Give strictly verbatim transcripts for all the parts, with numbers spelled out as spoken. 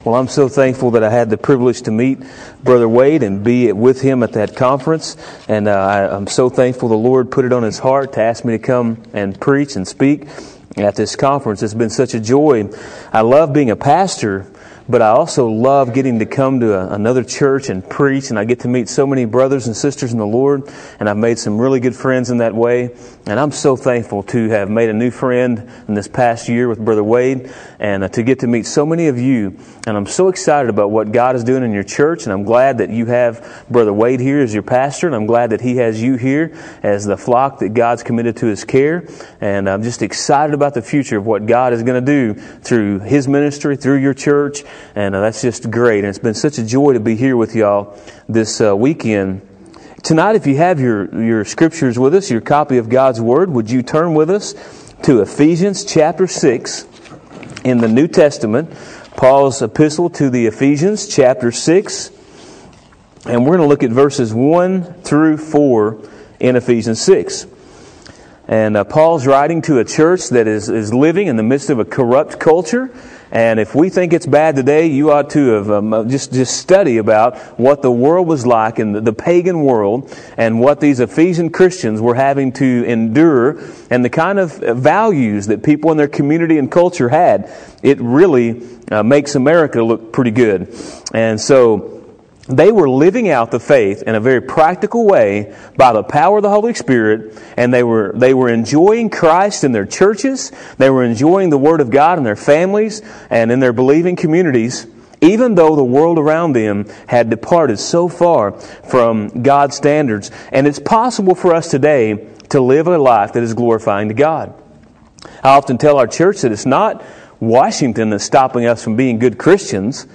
Well, I'm so thankful that I had the privilege to meet Brother Wade and be with him at that conference. And uh, I, I'm so thankful the Lord put it on his heart to ask me to come and preach and speak at this conference. It's been such a joy. I love being a pastor, but I also love getting to come to a, another church and preach, and I get to meet so many brothers and sisters in the Lord, and I've made some really good friends in that way. And I'm so thankful to have made a new friend in this past year with Brother Wade, and uh, to get to meet so many of you. And I'm so excited about what God is doing in your church, and I'm glad that you have Brother Wade here as your pastor, and I'm glad that he has you here as the flock that God's committed to his care. And I'm just excited about the future of what God is going to do through his ministry, through your church. And uh, that's just great. And it's been such a joy to be here with y'all this uh, weekend. Tonight, if you have your, your scriptures with us, your copy of God's Word, would you turn with us to Ephesians chapter six in the New Testament, Paul's epistle to the Ephesians chapter six. And we're going to look at verses one through four in Ephesians six. And uh, Paul's writing to a church that is, is living in the midst of a corrupt culture. And if we think it's bad today, you ought to have um, just, just study about what the world was like in the, the pagan world and what these Ephesian Christians were having to endure and the kind of values that people in their community and culture had. It really uh, makes America look pretty good. And so they were living out the faith in a very practical way by the power of the Holy Spirit, and they were they were enjoying Christ in their churches. They were enjoying the Word of God in their families and in their believing communities, even though the world around them had departed so far from God's standards. And it's possible for us today to live a life that is glorifying to God. I often tell our church that it's not Washington that's stopping us from being good Christians.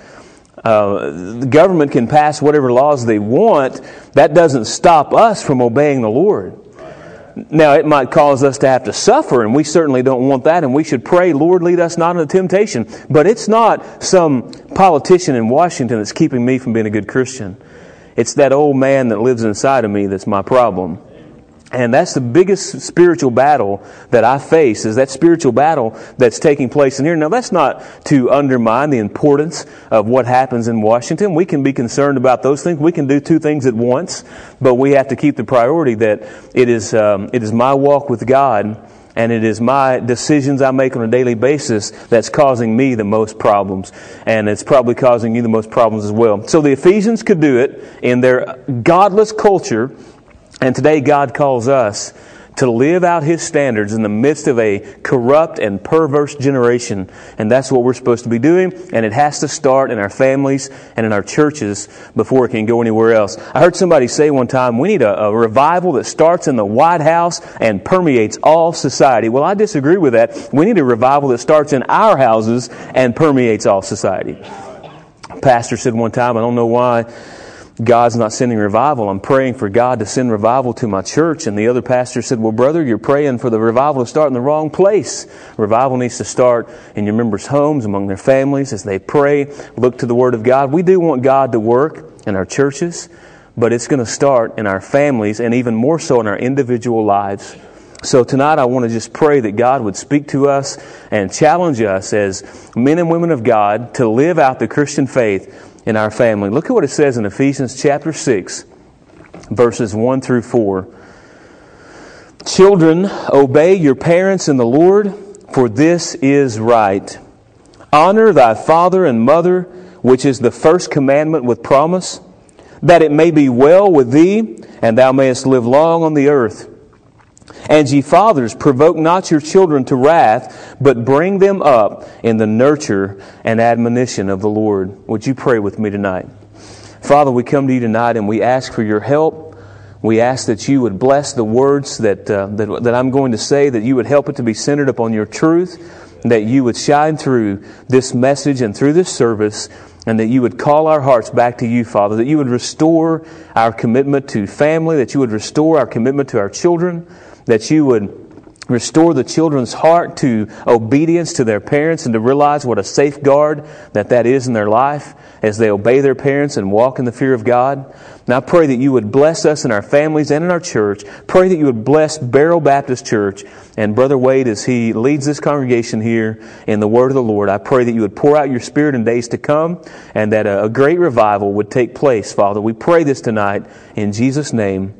Uh, the government can pass whatever laws they want. That doesn't stop us from obeying the Lord. Now, it might cause us to have to suffer, and we certainly don't want that, and we should pray, Lord, lead us not into temptation. But it's not some politician in Washington that's keeping me from being a good Christian. It's that old man that lives inside of me that's my problem. And that's the biggest spiritual battle that I face, is that spiritual battle that's taking place in here. Now, that's not to undermine the importance of what happens in Washington. We can be concerned about those things. We can do two things at once, but we have to keep the priority that it is um, it is my walk with God, and it is my decisions I make on a daily basis that's causing me the most problems. And it's probably causing you the most problems as well. So the Ephesians could do it in their godless culture. And today God calls us to live out His standards in the midst of a corrupt and perverse generation. And that's what we're supposed to be doing. And it has to start in our families and in our churches before it can go anywhere else. I heard somebody say one time, we need a, a revival that starts in the White House and permeates all society. Well, I disagree with that. We need a revival that starts in our houses and permeates all society. A pastor said one time, I don't know why God's not sending revival. I'm praying for God to send revival to my church. And the other pastor said, well, brother, you're praying for the revival to start in the wrong place. Revival needs to start in your members' homes, among their families, as they pray, look to the Word of God. We do want God to work in our churches, but it's going to start in our families and even more so in our individual lives. So tonight I want to just pray that God would speak to us and challenge us as men and women of God to live out the Christian faith in our family. Look at what it says in Ephesians chapter six, verses one through four. Children, obey your parents in the Lord, for this is right. Honor thy father and mother, which is the first commandment with promise, that it may be well with thee, and thou mayest live long on the earth. And ye fathers, provoke not your children to wrath, but bring them up in the nurture and admonition of the Lord. Would you pray with me tonight? Father, we come to you tonight and we ask for your help. We ask that you would bless the words that, uh, that, that I'm going to say, that you would help it to be centered upon your truth, that you would shine through this message and through this service, and that you would call our hearts back to you, Father, that you would restore our commitment to family, that you would restore our commitment to our children, that you would Restore the children's heart to obedience to their parents and to realize what a safeguard that that is in their life as they obey their parents and walk in the fear of God. And I pray that you would bless us in our families and in our church. Pray that you would bless Beryl Baptist Church and Brother Wade as he leads this congregation here in the Word of the Lord. I pray that you would pour out your Spirit in days to come and that a great revival would take place, Father. We pray this tonight in Jesus' name.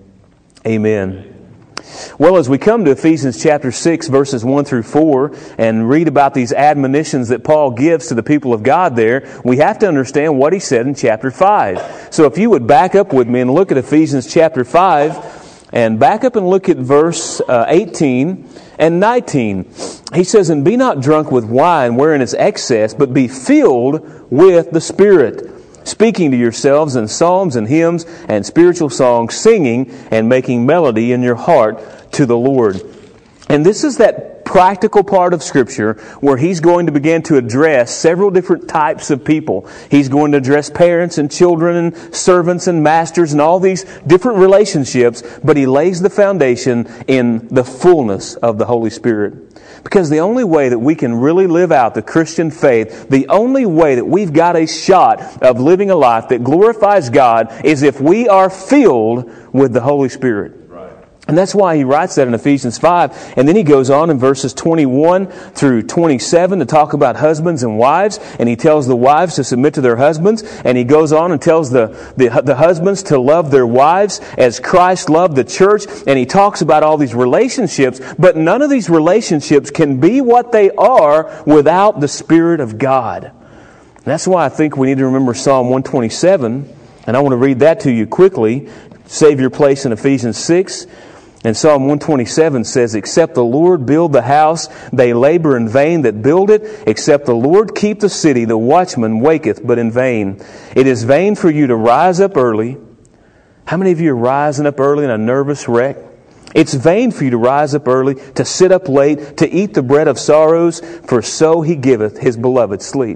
Amen. Well, as we come to Ephesians chapter six, verses one through four, and read about these admonitions that Paul gives to the people of God there, we have to understand what he said in chapter five. So if you would back up with me and look at Ephesians chapter five, and back up and look at verse uh, eighteen and nineteen. He says, "And be not drunk with wine wherein is excess, but be filled with the Spirit, speaking to yourselves in psalms and hymns and spiritual songs, singing and making melody in your heart to the Lord." And this is that practical part of Scripture where he's going to begin to address several different types of people. He's going to address parents and children and servants and masters and all these different relationships, but he lays the foundation in the fullness of the Holy Spirit. Because the only way that we can really live out the Christian faith, the only way that we've got a shot of living a life that glorifies God is if we are filled with the Holy Spirit. And that's why he writes that in Ephesians five. And then he goes on in verses twenty-one through twenty-seven to talk about husbands and wives. And he tells the wives to submit to their husbands. And he goes on and tells the, the, the husbands to love their wives as Christ loved the church. And he talks about all these relationships. But none of these relationships can be what they are without the Spirit of God. And that's why I think we need to remember Psalm one twenty-seven. And I want to read that to you quickly. Save your place in Ephesians six. And Psalm one twenty-seven says, "Except the Lord build the house, they labor in vain that build it. Except the Lord keep the city, the watchman waketh but in vain. It is vain for you to rise up early." How many of you are rising up early in a nervous wreck? It's vain for you to rise up early, to sit up late, to eat the bread of sorrows, for so he giveth his beloved sleep.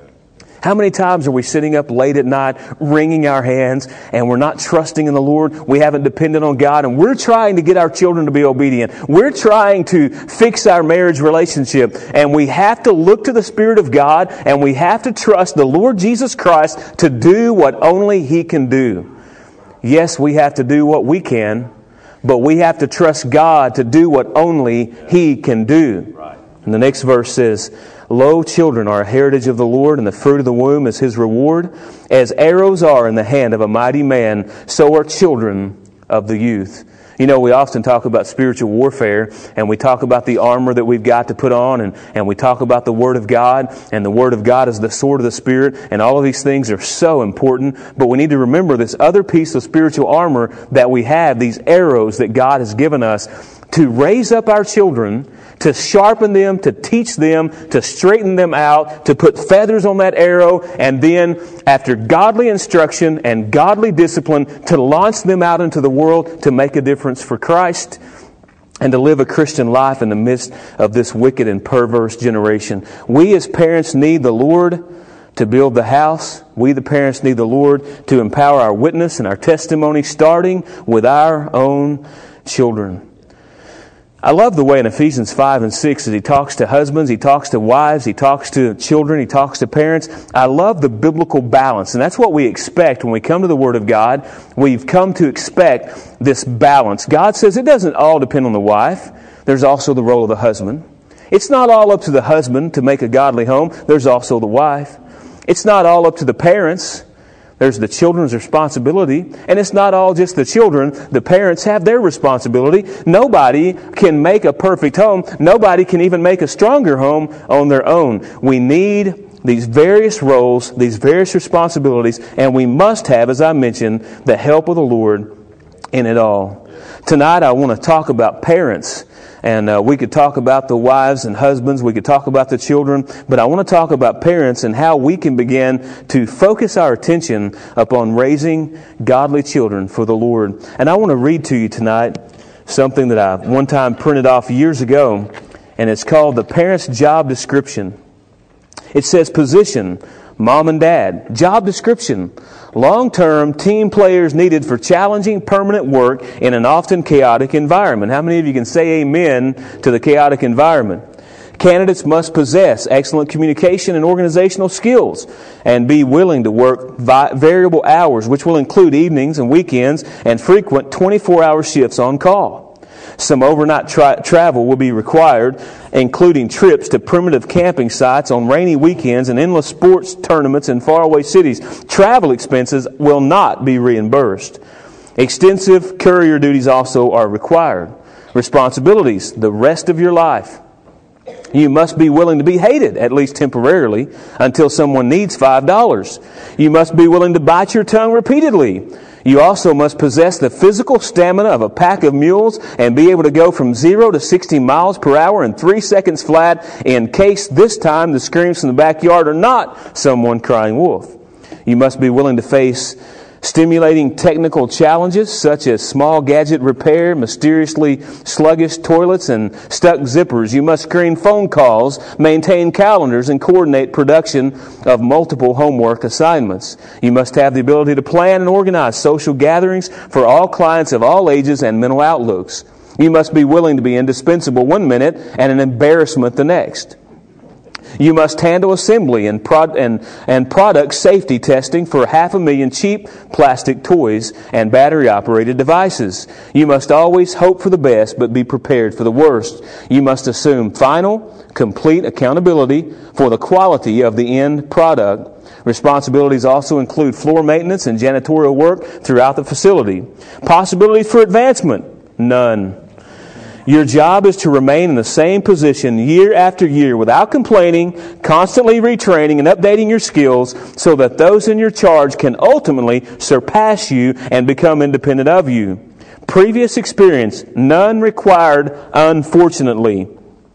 How many times are we sitting up late at night, wringing our hands, and we're not trusting in the Lord? We haven't depended on God, and we're trying to get our children to be obedient. We're trying to fix our marriage relationship, and we have to look to the Spirit of God, and we have to trust the Lord Jesus Christ to do what only He can do. Yes, we have to do what we can, but we have to trust God to do what only He can do. And the next verse says, "Lo, children are a heritage of the Lord, and the fruit of the womb is His reward. As arrows are in the hand of a mighty man, so are children of the youth." You know, we often talk about spiritual warfare, and we talk about the armor that we've got to put on, and, and we talk about the Word of God, and the Word of God is the sword of the Spirit, and all of these things are so important. But we need to remember this other piece of spiritual armor that we have, these arrows that God has given us to raise up our children, to sharpen them, to teach them, to straighten them out, to put feathers on that arrow, and then, after godly instruction and godly discipline, to launch them out into the world to make a difference for Christ and to live a Christian life in the midst of this wicked and perverse generation. We as parents need the Lord to build the house. We the parents need the Lord to empower our witness and our testimony, starting with our own children. I love the way in Ephesians five and six that he talks to husbands, he talks to wives, he talks to children, he talks to parents. I love the biblical balance, and that's what we expect when we come to the Word of God. We've come to expect this balance. God says it doesn't all depend on the wife. There's also the role of the husband. It's not all up to the husband to make a godly home. There's also the wife. It's not all up to the parents. There's the children's responsibility. And it's not all just the children. The parents have their responsibility. Nobody can make a perfect home. Nobody can even make a stronger home on their own. We need these various roles, these various responsibilities, and we must have, as I mentioned, the help of the Lord in it all. Tonight I want to talk about parents. And uh, we could talk about the wives and husbands. We could talk about the children. But I want to talk about parents and how we can begin to focus our attention upon raising godly children for the Lord. And I want to read to you tonight something that I one time printed off years ago. And it's called The Parent's Job Description. It says, "Position, Mom and dad, job description. Long-term team players needed for challenging permanent work in an often chaotic environment. How many of you can say amen to the chaotic environment? Candidates must possess excellent communication and organizational skills and be willing to work vi- variable hours, which will include evenings and weekends and frequent twenty-four hour shifts on call. Some overnight tra- travel will be required, including trips to primitive camping sites on rainy weekends and endless sports tournaments in faraway cities. Travel expenses will not be reimbursed. Extensive courier duties also are required. Responsibilities the rest of your life. You must be willing to be hated, at least temporarily, until someone needs five dollars. You must be willing to bite your tongue repeatedly. You also must possess the physical stamina of a pack of mules and be able to go from zero to sixty miles per hour in three seconds flat in case this time the screams from the backyard are not someone crying wolf. You must be willing to face stimulating technical challenges such as small gadget repair, mysteriously sluggish toilets, and stuck zippers. You must screen phone calls, maintain calendars, and coordinate production of multiple homework assignments. You must have the ability to plan and organize social gatherings for all clients of all ages and mental outlooks. You must be willing to be indispensable one minute and an embarrassment the next. You must handle assembly and, prod- and, and product safety testing for half a million cheap plastic toys and battery-operated devices. You must always hope for the best, but be prepared for the worst. You must assume final, complete accountability for the quality of the end product. Responsibilities also include floor maintenance and janitorial work throughout the facility. Possibilities for advancement? None. Your job is to remain in the same position year after year without complaining, constantly retraining and updating your skills so that those in your charge can ultimately surpass you and become independent of you. Previous experience, none required, unfortunately.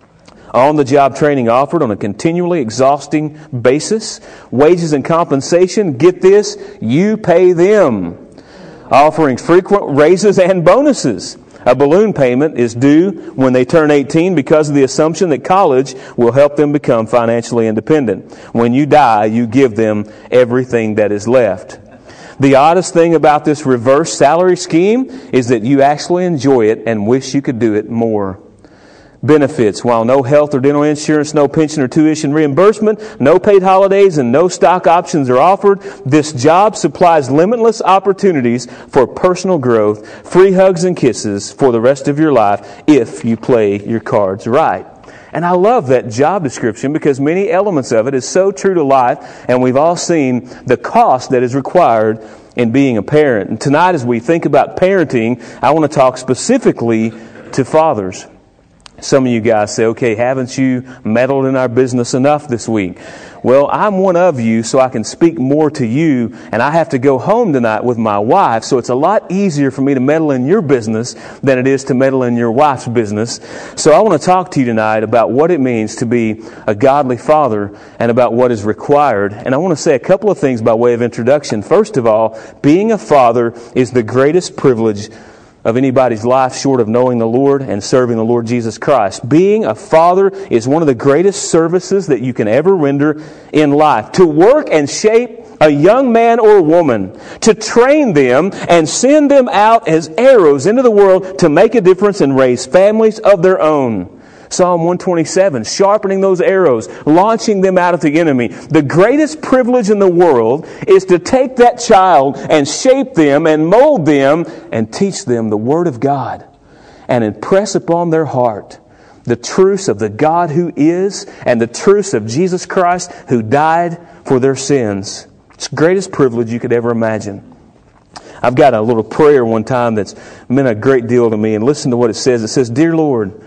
On-the-job training offered on a continually exhausting basis. Wages and compensation, get this, you pay them. Offering frequent raises and bonuses. A balloon payment is due when they turn eighteen because of the assumption that college will help them become financially independent. When you die, you give them everything that is left. The oddest thing about this reverse salary scheme is that you actually enjoy it and wish you could do it more. Benefits. While no health or dental insurance, no pension or tuition reimbursement, no paid holidays, and no stock options are offered, this job supplies limitless opportunities for personal growth, free hugs and kisses for the rest of your life if you play your cards right. And I love that job description because many elements of it is so true to life, and we've all seen the cost that is required in being a parent. And tonight, as we think about parenting, I want to talk specifically to fathers. Some of you guys say, okay, haven't you meddled in our business enough this week? Well, I'm one of you, so I can speak more to you, and I have to go home tonight with my wife, so it's a lot easier for me to meddle in your business than it is to meddle in your wife's business. So I want to talk to you tonight about what it means to be a godly father and about what is required. And I want to say a couple of things by way of introduction. First of all, being a father is the greatest privilege of anybody's life short of knowing the Lord and serving the Lord Jesus Christ. Being a father is one of the greatest services that you can ever render in life. To work and shape a young man or woman, to train them and send them out as arrows into the world to make a difference and raise families of their own. Psalm one twenty-seven, sharpening those arrows, launching them out at the enemy. The greatest privilege in the world is to take that child and shape them and mold them and teach them the Word of God and impress upon their heart the truths of the God who is and the truths of Jesus Christ who died for their sins. It's the greatest privilege you could ever imagine. I've got a little prayer one time that's meant a great deal to me, and listen to what it says. It says, Dear Lord,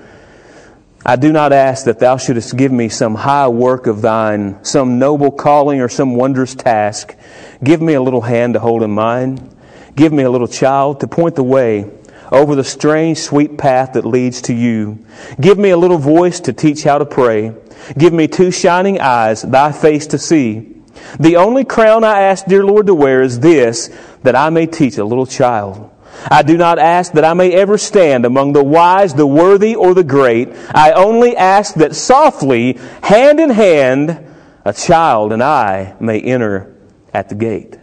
I do not ask that Thou shouldest give me some high work of Thine, some noble calling or some wondrous task. Give me a little hand to hold in mine. Give me a little child to point the way over the strange, sweet path that leads to You. Give me a little voice to teach how to pray. Give me two shining eyes, Thy face to see. The only crown I ask, dear Lord, to wear is this, that I may teach a little child. I do not ask that I may ever stand among the wise, the worthy, or the great. I only ask that softly, hand in hand, a child and I may enter at the gate.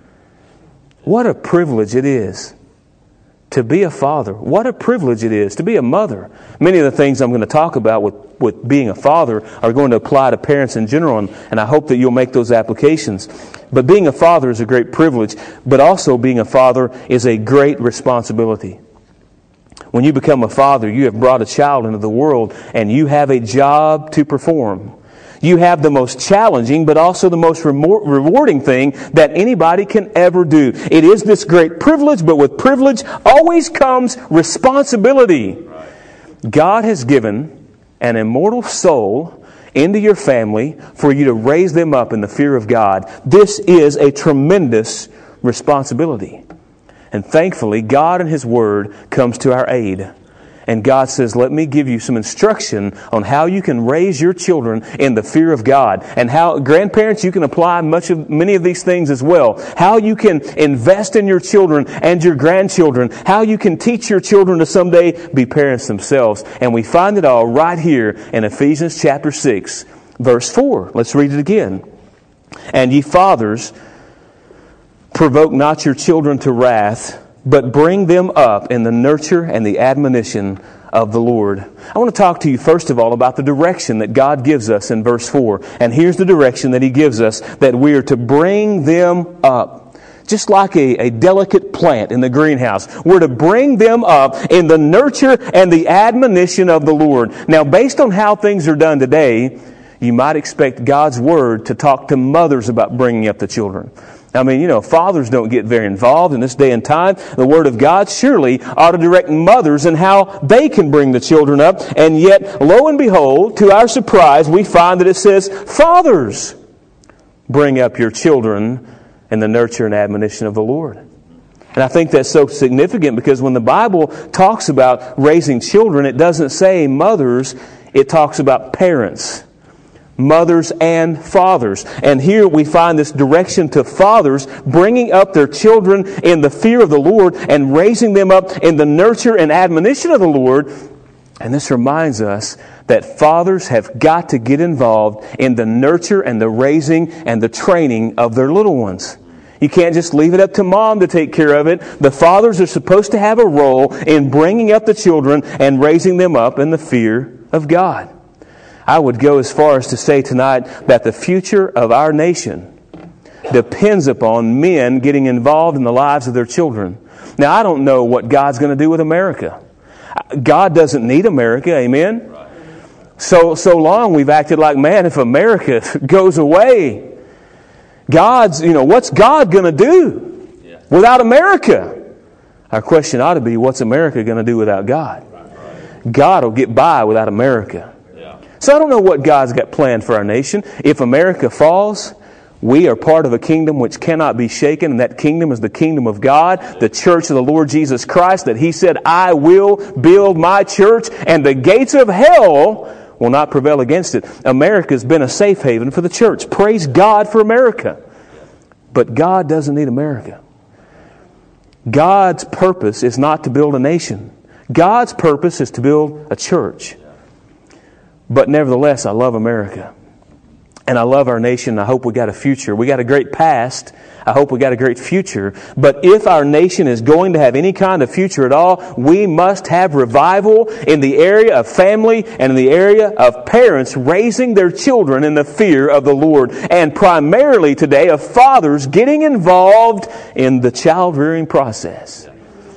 What a privilege it is to be a father. What a privilege it is to be a mother. Many of the things I'm going to talk about with, with being a father are going to apply to parents in general, and, and I hope that you'll make those applications. But being a father is a great privilege, but also being a father is a great responsibility. When you become a father, you have brought a child into the world, and you have a job to perform. You have the most challenging, but also the most rewarding thing that anybody can ever do. It is this great privilege, but with privilege always comes responsibility. Right. God has given an immortal soul into your family for you to raise them up in the fear of God. This is a tremendous responsibility. And thankfully, God and His Word comes to our aid. And God says, let me give you some instruction on how you can raise your children in the fear of God. And how, grandparents, you can apply much of many of these things as well. How you can invest in your children and your grandchildren. How you can teach your children to someday be parents themselves. And we find it all right here in Ephesians chapter six, verse four. Let's read it again. And ye fathers, provoke not your children to wrath, but bring them up in the nurture and the admonition of the Lord. I want to talk to you first of all about the direction that God gives us in verse four. And here's the direction that He gives us, that we are to bring them up. Just like a, a delicate plant in the greenhouse. We're to bring them up in the nurture and the admonition of the Lord. Now, based on how things are done today, you might expect God's Word to talk to mothers about bringing up the children. I mean, you know, fathers don't get very involved in this day and time. The Word of God surely ought to direct mothers in how they can bring the children up. And yet, lo and behold, to our surprise, we find that it says, fathers, bring up your children in the nurture and admonition of the Lord. And I think that's so significant because when the Bible talks about raising children, it doesn't say mothers, it talks about parents. Mothers and fathers. And here we find this direction to fathers bringing up their children in the fear of the Lord and raising them up in the nurture and admonition of the Lord. And this reminds us that fathers have got to get involved in the nurture and the raising and the training of their little ones. You can't just leave it up to mom to take care of it. The fathers are supposed to have a role in bringing up the children and raising them up in the fear of God. I would go as far as to say tonight that the future of our nation depends upon men getting involved in the lives of their children. Now, I don't know what God's going to do with America. God doesn't need America, amen? So, so long we've acted like, man, if America goes away, God's, you know, what's God going to do without America? Our question ought to be, what's America going to do without God? God will get by without America. So I don't know what God's got planned for our nation. If America falls, we are part of a kingdom which cannot be shaken, and that kingdom is the kingdom of God, the church of the Lord Jesus Christ, that He said, I will build my church, and the gates of hell will not prevail against it. America's been a safe haven for the church. Praise God for America. But God doesn't need America. God's purpose is not to build a nation. God's purpose is to build a church. But nevertheless, I love America. And I love our nation. I hope we got a future. We got a great past. I hope we got a great future. But if our nation is going to have any kind of future at all, we must have revival in the area of family and in the area of parents raising their children in the fear of the Lord. And primarily today of fathers getting involved in the child-rearing process.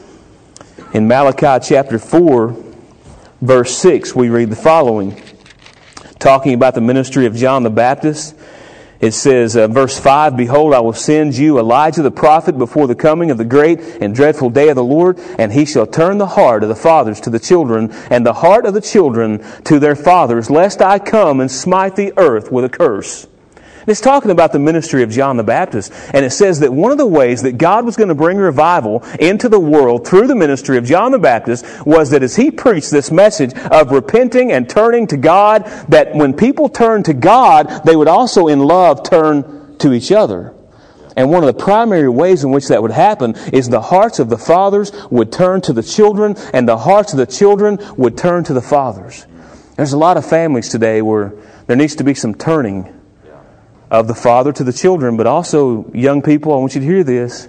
In Malachi chapter four, verse six, we read the following. Talking about the ministry of John the Baptist, it says, uh, verse five, Behold, I will send you Elijah the prophet before the coming of the great and dreadful day of the Lord, and he shall turn the heart of the fathers to the children, and the heart of the children to their fathers, lest I come and smite the earth with a curse. It's talking about the ministry of John the Baptist. And it says that one of the ways that God was going to bring revival into the world through the ministry of John the Baptist was that as he preached this message of repenting and turning to God, that when people turned to God, they would also in love turn to each other. And one of the primary ways in which that would happen is the hearts of the fathers would turn to the children, and the hearts of the children would turn to the fathers. There's a lot of families today where there needs to be some turning of the father to the children, but also, young people, I want you to hear this.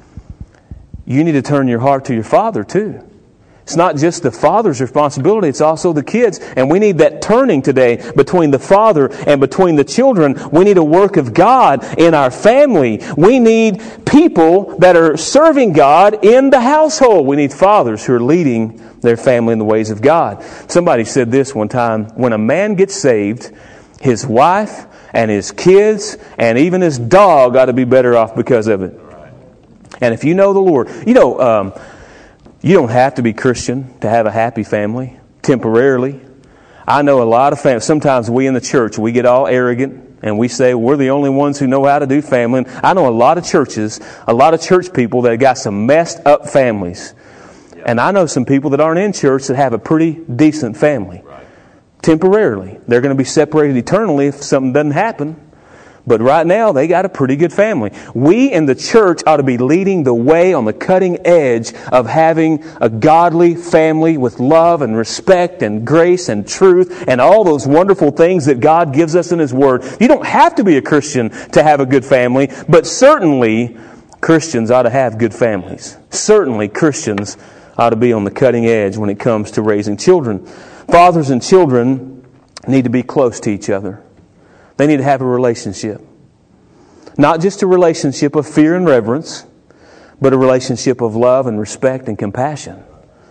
You need to turn your heart to your father too. It's not just the father's responsibility, it's also the kids. And we need that turning today between the father and between the children. We need a work of God in our family. We need people that are serving God in the household. We need fathers who are leading their family in the ways of God. Somebody said this one time, when a man gets saved, his wife and his kids and even his dog ought to be better off because of it. And if you know the Lord, you know, um, you don't have to be Christian to have a happy family, temporarily. I know a lot of families, sometimes we in the church, we get all arrogant and we say we're the only ones who know how to do family. And I know a lot of churches, a lot of church people that got some messed up families. And I know some people that aren't in church that have a pretty decent family. Temporarily. They're going to be separated eternally if something doesn't happen. But right now, they got a pretty good family. We in the church ought to be leading the way on the cutting edge of having a godly family with love and respect and grace and truth and all those wonderful things that God gives us in His Word. You don't have to be a Christian to have a good family, but certainly Christians ought to have good families. Certainly Christians ought to be on the cutting edge when it comes to raising children. Fathers and children need to be close to each other. They need to have a relationship. Not just a relationship of fear and reverence, but a relationship of love and respect and compassion.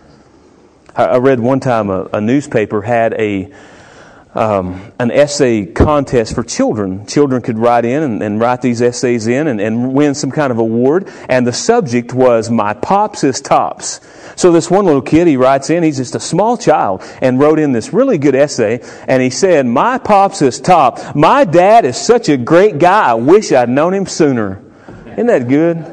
I read one time a, a newspaper had a um, an essay contest for children. Children could write in and, and write these essays in and, and win some kind of award. And the subject was, "My Pops is Tops." So this one little kid, he writes in, he's just a small child, and wrote in this really good essay. And he said, "My Pops is top. My dad is such a great guy. I wish I'd known him sooner." Isn't that good?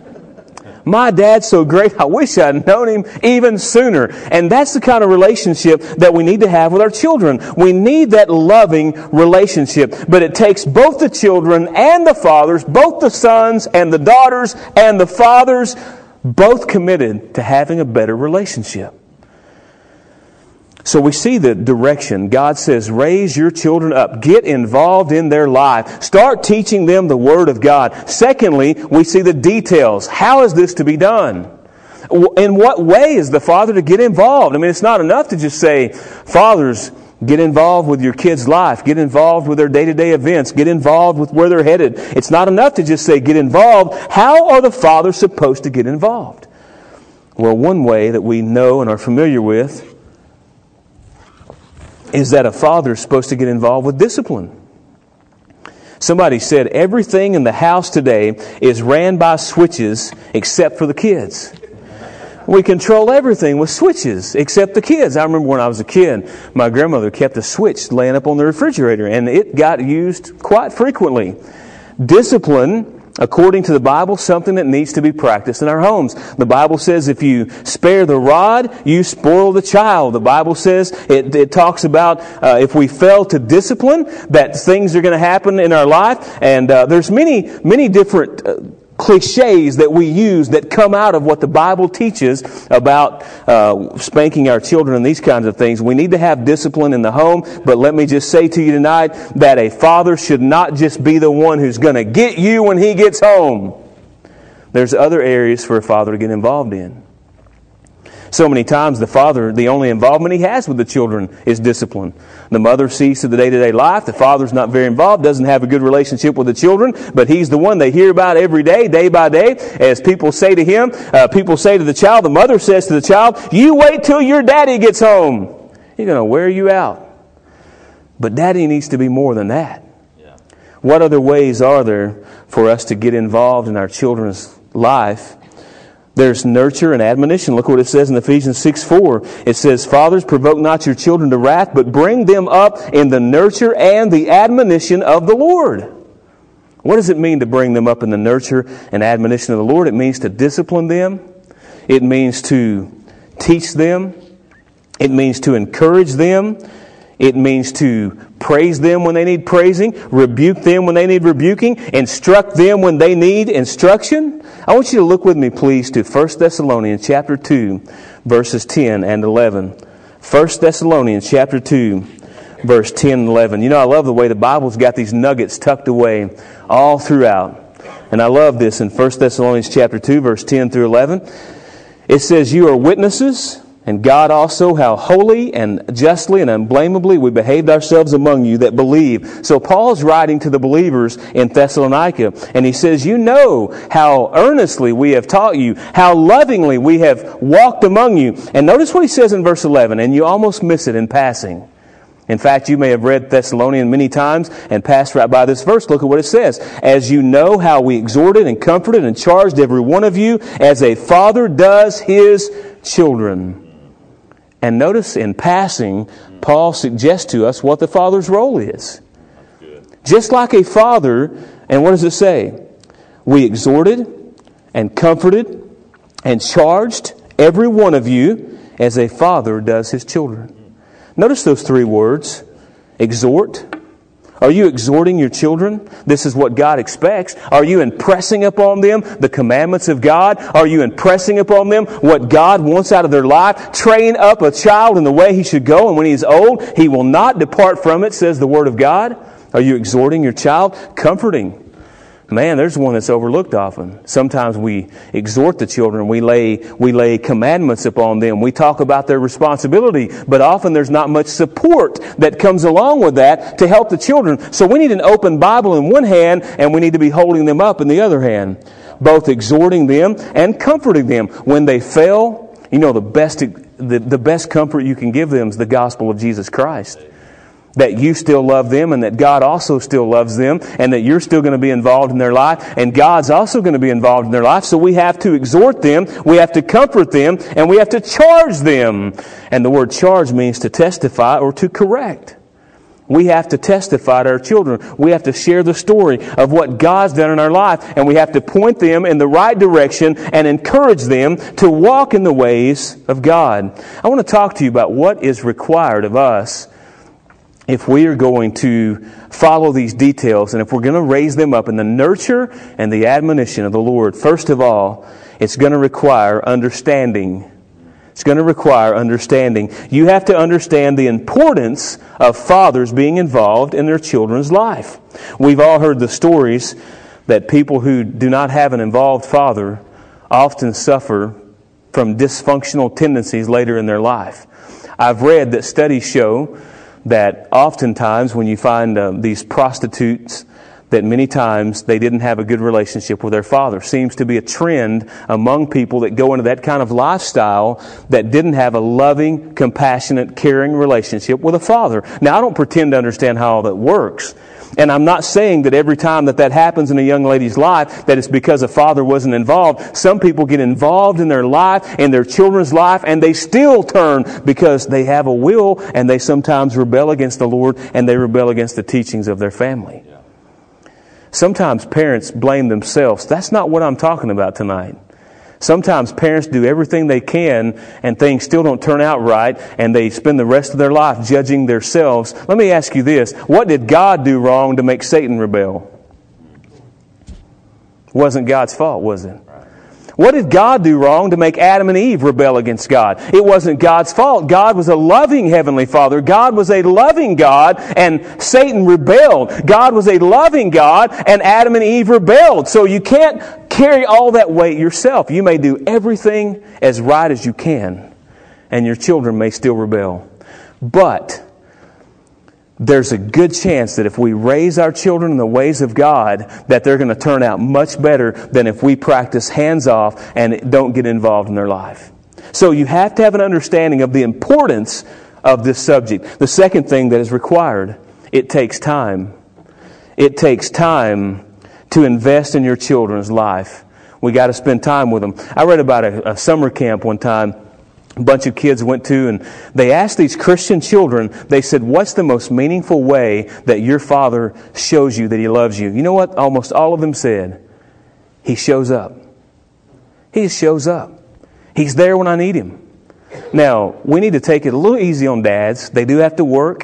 My dad's so great, I wish I'd known him even sooner. And that's the kind of relationship that we need to have with our children. We need that loving relationship. But it takes both the children and the fathers, both the sons and the daughters and the fathers, both committed to having a better relationship. So we see the direction. God says, raise your children up. Get involved in their life. Start teaching them the Word of God. Secondly, we see the details. How is this to be done? In what way is the father to get involved? I mean, it's not enough to just say, fathers, get involved with your kids' life. Get involved with their day-to-day events. Get involved with where they're headed. It's not enough to just say, get involved. How are the fathers supposed to get involved? Well, one way that we know and are familiar with is that a father is supposed to get involved with discipline. Somebody said everything in the house today is ran by switches except for the kids. We control everything with switches except the kids. I remember when I was a kid, my grandmother kept a switch laying up on the refrigerator, and it got used quite frequently. Discipline, according to the Bible, something that needs to be practiced in our homes. The Bible says if you spare the rod, you spoil the child. The Bible says, it, it talks about uh, if we fail to discipline, that things are going to happen in our life. And uh, there's many, many different uh, cliches that we use that come out of what the Bible teaches about uh, spanking our children and these kinds of things. We need to have discipline in the home, but let me just say to you tonight that a father should not just be the one who's going to get you when he gets home. There's other areas for a father to get involved in. So many times the father, the only involvement he has with the children is discipline. The mother sees to the day-to-day life. The father's not very involved, doesn't have a good relationship with the children, but he's the one they hear about every day, day by day. As people say to him, uh, people say to the child, the mother says to the child, "You wait till your daddy gets home. He's going to wear you out." But daddy needs to be more than that. Yeah. What other ways are there for us to get involved in our children's life? There's nurture and admonition. Look what it says in Ephesians six four. It says, "Fathers, provoke not your children to wrath, but bring them up in the nurture and the admonition of the Lord." What does it mean to bring them up in the nurture and admonition of the Lord? It means to discipline them. It means to teach them. It means to encourage them. It means to praise them when they need praising, rebuke them when they need rebuking, instruct them when they need instruction. I want you to look with me, please, to First Thessalonians chapter two, verses ten and eleven. First Thessalonians chapter two, verse ten and eleven. You know, I love the way the Bible's got these nuggets tucked away all throughout. And I love this in First Thessalonians chapter two, verse ten through eleven. It says, "You are witnesses, and God also, how holy and justly and unblameably we behaved ourselves among you that believe." So Paul's writing to the believers in Thessalonica, and he says, "You know how earnestly we have taught you, how lovingly we have walked among you." And notice what he says in verse eleven, and you almost miss it in passing. In fact, you may have read Thessalonian many times and passed right by this verse. Look at what it says. "As you know how we exhorted and comforted and charged every one of you, as a father does his children." And notice in passing, Paul suggests to us what the father's role is. Just like a father, and what does it say? We exhorted and comforted and charged every one of you as a father does his children. Notice those three words. Exhort. Are you exhorting your children? This is what God expects. Are you impressing upon them the commandments of God? Are you impressing upon them what God wants out of their life? Train up a child in the way he should go, and when he is old, he will not depart from it, says the Word of God. Are you exhorting your child? Comforting. Man, there's one that's overlooked often. Sometimes we exhort the children. We lay we lay commandments upon them. We talk about their responsibility, but often there's not much support that comes along with that to help the children. So we need an open Bible in one hand, and we need to be holding them up in the other hand, both exhorting them and comforting them. When they fail, you know, the best the, the best comfort you can give them is the gospel of Jesus Christ. That you still love them, and that God also still loves them, and that you're still going to be involved in their life, and God's also going to be involved in their life. So we have to exhort them, we have to comfort them, and we have to charge them. And the word charge means to testify or to correct. We have to testify to our children. We have to share the story of what God's done in our life, and we have to point them in the right direction and encourage them to walk in the ways of God. I want to talk to you about what is required of us if we are going to follow these details, and if we're going to raise them up in the nurture and the admonition of the Lord. First of all, it's going to require understanding. It's going to require understanding. You have to understand the importance of fathers being involved in their children's life. We've all heard the stories that people who do not have an involved father often suffer from dysfunctional tendencies later in their life. I've read that studies show that oftentimes when you find uh, these prostitutes, that many times they didn't have a good relationship with their father. Seems to be a trend among people that go into that kind of lifestyle that didn't have a loving, compassionate, caring relationship with a father. Now, I don't pretend to understand how all that works. And I'm not saying that every time that that happens in a young lady's life that it's because a father wasn't involved. Some people get involved in their life, in their children's life, and they still turn because they have a will, and they sometimes rebel against the Lord, and they rebel against the teachings of their family. Sometimes parents blame themselves. That's not what I'm talking about tonight. Sometimes parents do everything they can and things still don't turn out right, and they spend the rest of their life judging themselves. Let me ask you this. What did God do wrong to make Satan rebel? It wasn't God's fault, was it? What did God do wrong to make Adam and Eve rebel against God? It wasn't God's fault. God was a loving Heavenly Father. God was a loving God, and Satan rebelled. God was a loving God, and Adam and Eve rebelled. So you can't carry all that weight yourself. You may do everything as right as you can, and your children may still rebel. But there's a good chance that if we raise our children in the ways of God, that they're going to turn out much better than if we practice hands-off and don't get involved in their life. So you have to have an understanding of the importance of this subject. The second thing that is required, it takes time. It takes time to invest in your children's life. We got to spend time with them. I read about a, a summer camp one time. A bunch of kids went to, and they asked these Christian children, they said, what's the most meaningful way that your father shows you that he loves you? You know what almost all of them said? He shows up. He just shows up. He's there when I need him. Now, we need to take it a little easy on dads. They do have to work.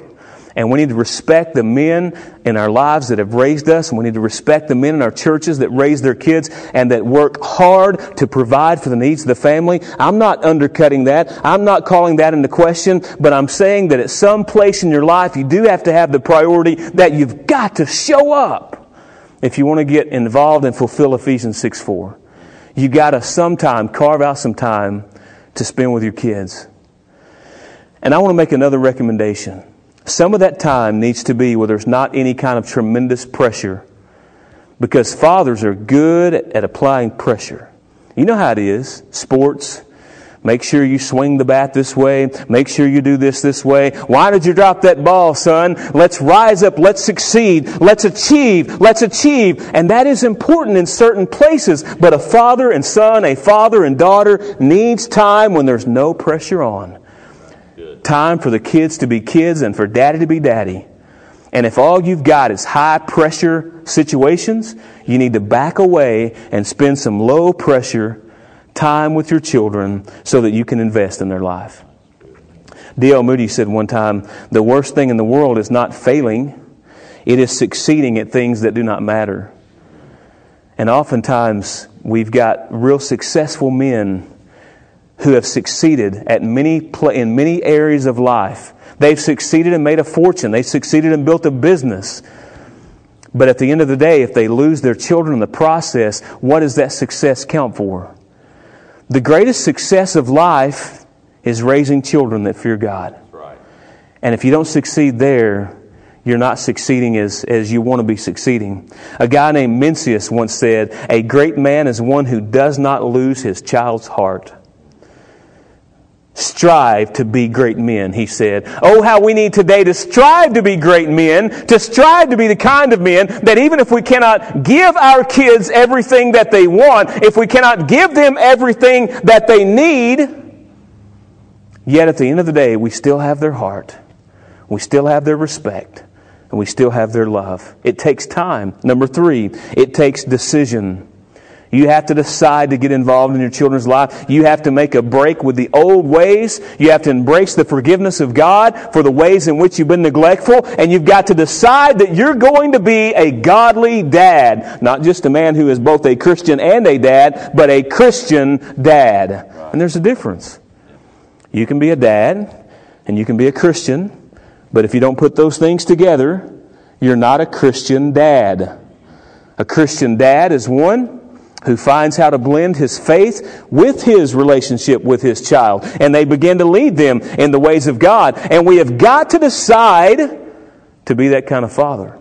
And we need to respect the men in our lives that have raised us. And we need to respect the men in our churches that raise their kids and that work hard to provide for the needs of the family. I'm not undercutting that. I'm not calling that into question. But I'm saying that at some place in your life, you do have to have the priority that you've got to show up if you want to get involved and fulfill Ephesians six four. You've got to sometime carve out some time to spend with your kids. And I want to make another recommendation. Some of that time needs to be where there's not any kind of tremendous pressure, because fathers are good at applying pressure. You know how it is. Sports. Make sure you swing the bat this way. Make sure you do this this way. Why did you drop that ball, son? Let's rise up. Let's succeed. Let's achieve. Let's achieve. And that is important in certain places. But a father and son, a father and daughter needs time when there's no pressure on. Time for the kids to be kids and for daddy to be daddy. And if all you've got is high pressure situations, you need to back away and spend some low pressure time with your children so that you can invest in their life. D L Moody said one time, the worst thing in the world is not failing. It is succeeding at things that do not matter. And oftentimes we've got real successful men who have succeeded at many in many areas of life. They've succeeded and made a fortune. They've succeeded and built a business. But at the end of the day, if they lose their children in the process, what does that success count for? The greatest success of life is raising children that fear God. Right. And if you don't succeed there, you're not succeeding as, as you want to be succeeding. A guy named Mencius once said, a great man is one who does not lose his child's heart. Strive to be great men, he said. Oh, how we need today to strive to be great men, to strive to be the kind of men that even if we cannot give our kids everything that they want, if we cannot give them everything that they need, yet at the end of the day, we still have their heart, we still have their respect, and we still have their love. It takes time. Number three, it takes decision. You have to decide to get involved in your children's life. You have to make a break with the old ways. You have to embrace the forgiveness of God for the ways in which you've been neglectful. And you've got to decide that you're going to be a godly dad. Not just a man who is both a Christian and a dad, but a Christian dad. And there's a difference. You can be a dad and you can be a Christian, but if you don't put those things together, you're not a Christian dad. A Christian dad is one who finds how to blend his faith with his relationship with his child. And they begin to lead them in the ways of God. And we have got to decide to be that kind of father.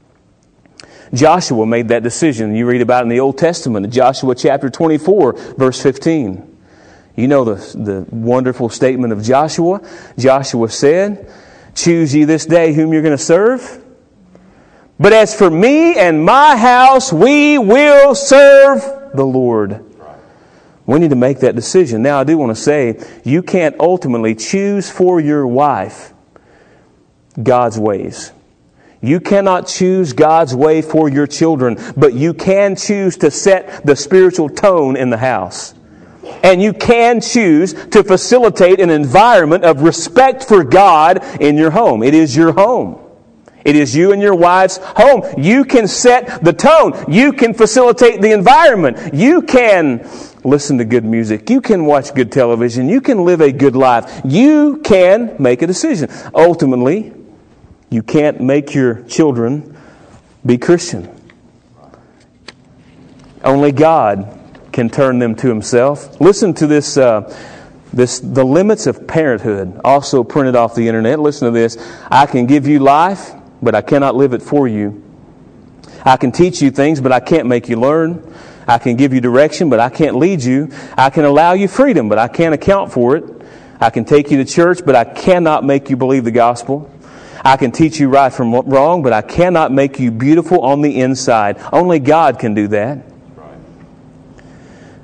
Joshua made that decision. You read about it in the Old Testament, in Joshua chapter twenty-four, verse fifteen. You know the, the wonderful statement of Joshua. Joshua said, choose ye this day whom you're going to serve. But as for me and my house, we will serve the Lord. We need to make that decision. Now, I do want to say, you can't ultimately choose for your wife God's ways. You cannot choose God's way for your children, but you can choose to set the spiritual tone in the house. And you can choose to facilitate an environment of respect for God in your home. It is your home. It is you and your wife's home. You can set the tone. You can facilitate the environment. You can listen to good music. You can watch good television. You can live a good life. You can make a decision. Ultimately, you can't make your children be Christian. Only God can turn them to Himself. Listen to this, uh, this, the limits of parenthood, also printed off the internet. Listen to this. I can give you life, but I cannot live it for you. I can teach you things, but I can't make you learn. I can give you direction, but I can't lead you. I can allow you freedom, but I can't account for it. I can take you to church, but I cannot make you believe the gospel. I can teach you right from wrong, but I cannot make you beautiful on the inside. Only God can do that.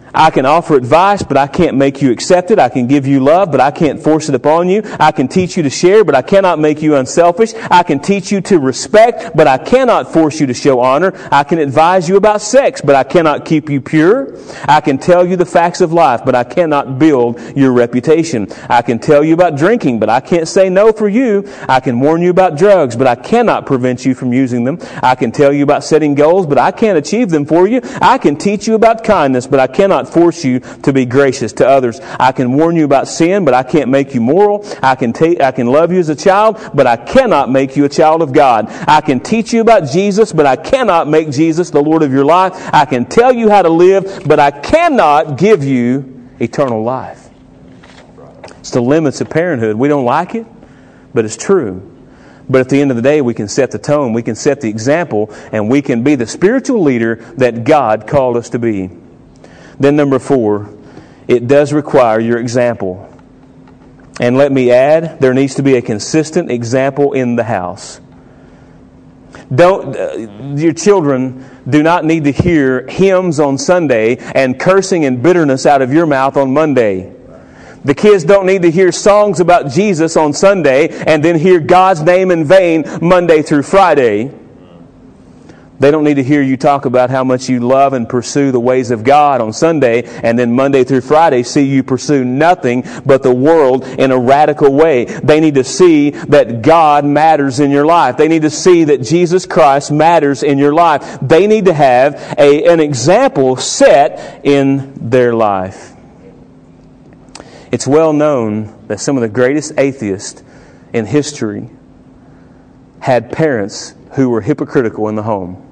I can offer advice, but I can't make you accept it. I can give you love, but I can't force it upon you. I can teach you to share, but I cannot make you unselfish. I can teach you to respect, but I cannot force you to show honor. I can advise you about sex, but I cannot keep you pure. I can tell you the facts of life, but I cannot build your reputation. I can tell you about drinking, but I can't say no for you. I can warn you about drugs, but I cannot prevent you from using them. I can tell you about setting goals, but I can't achieve them for you. I can teach you about kindness, but I cannot force you to be gracious to others. I can warn you about sin, but I can't make you moral. I can ta- I can love you as a child, but I cannot make you a child of God. I can teach you about Jesus, but I cannot make Jesus the Lord of your life. I can tell you how to live, but I cannot give you eternal life. It's the limits of parenthood. We don't like it, but it's true. But at the end of the day, we can set the tone, we can set the example, and we can be the spiritual leader that God called us to be. Then number four, it does require your example. And let me add, there needs to be a consistent example in the house. Don't uh, your children do not need to hear hymns on Sunday and cursing and bitterness out of your mouth on Monday. The kids don't need to hear songs about Jesus on Sunday and then hear God's name in vain Monday through Friday. They don't need to hear you talk about how much you love and pursue the ways of God on Sunday, and then Monday through Friday see you pursue nothing but the world in a radical way. They need to see that God matters in your life. They need to see that Jesus Christ matters in your life. They need to have a, an example set in their life. It's well known that some of the greatest atheists in history had parents who were hypocritical in the home.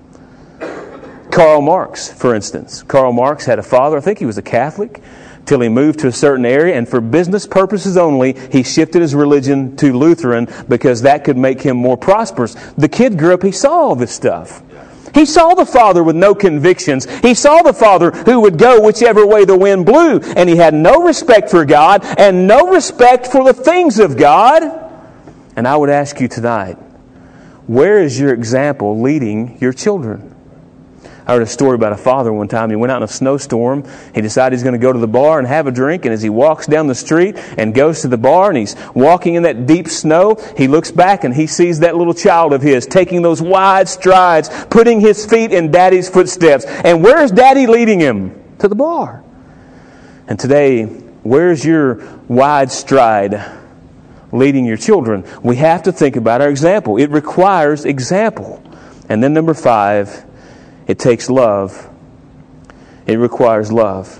Karl Marx, for instance. Karl Marx had a father, I think he was a Catholic, till he moved to a certain area, and for business purposes only, he shifted his religion to Lutheran because that could make him more prosperous. The kid grew up, he saw all this stuff. He saw the father with no convictions. He saw the father who would go whichever way the wind blew, and he had no respect for God and no respect for the things of God. And I would ask you tonight, where is your example leading your children? I heard a story about a father one time. He went out in a snowstorm. He decided he's going to go to the bar and have a drink. And as he walks down the street and goes to the bar and he's walking in that deep snow, he looks back and he sees that little child of his taking those wide strides, putting his feet in Daddy's footsteps. And where's Daddy leading him? To the bar. And today, where's your wide stride leading your children? We have to think about our example. It requires example. And then number five, it takes love. It requires love.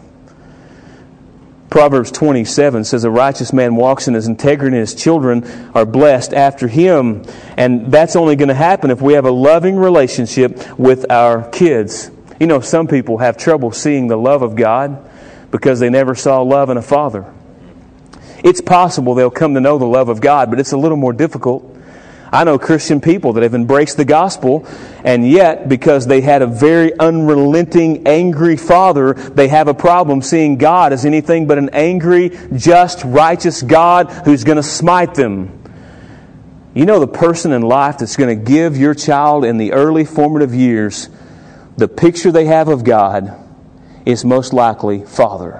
Proverbs twenty-seven says, a righteous man walks in his integrity and his children are blessed after him. And that's only going to happen if we have a loving relationship with our kids. You know, some people have trouble seeing the love of God because they never saw love in a father. It's possible they'll come to know the love of God, but it's a little more difficult. I know Christian people that have embraced the gospel, and yet, because they had a very unrelenting, angry father, they have a problem seeing God as anything but an angry, just, righteous God who's going to smite them. You know, the person in life that's going to give your child in the early formative years the picture they have of God is most likely Father.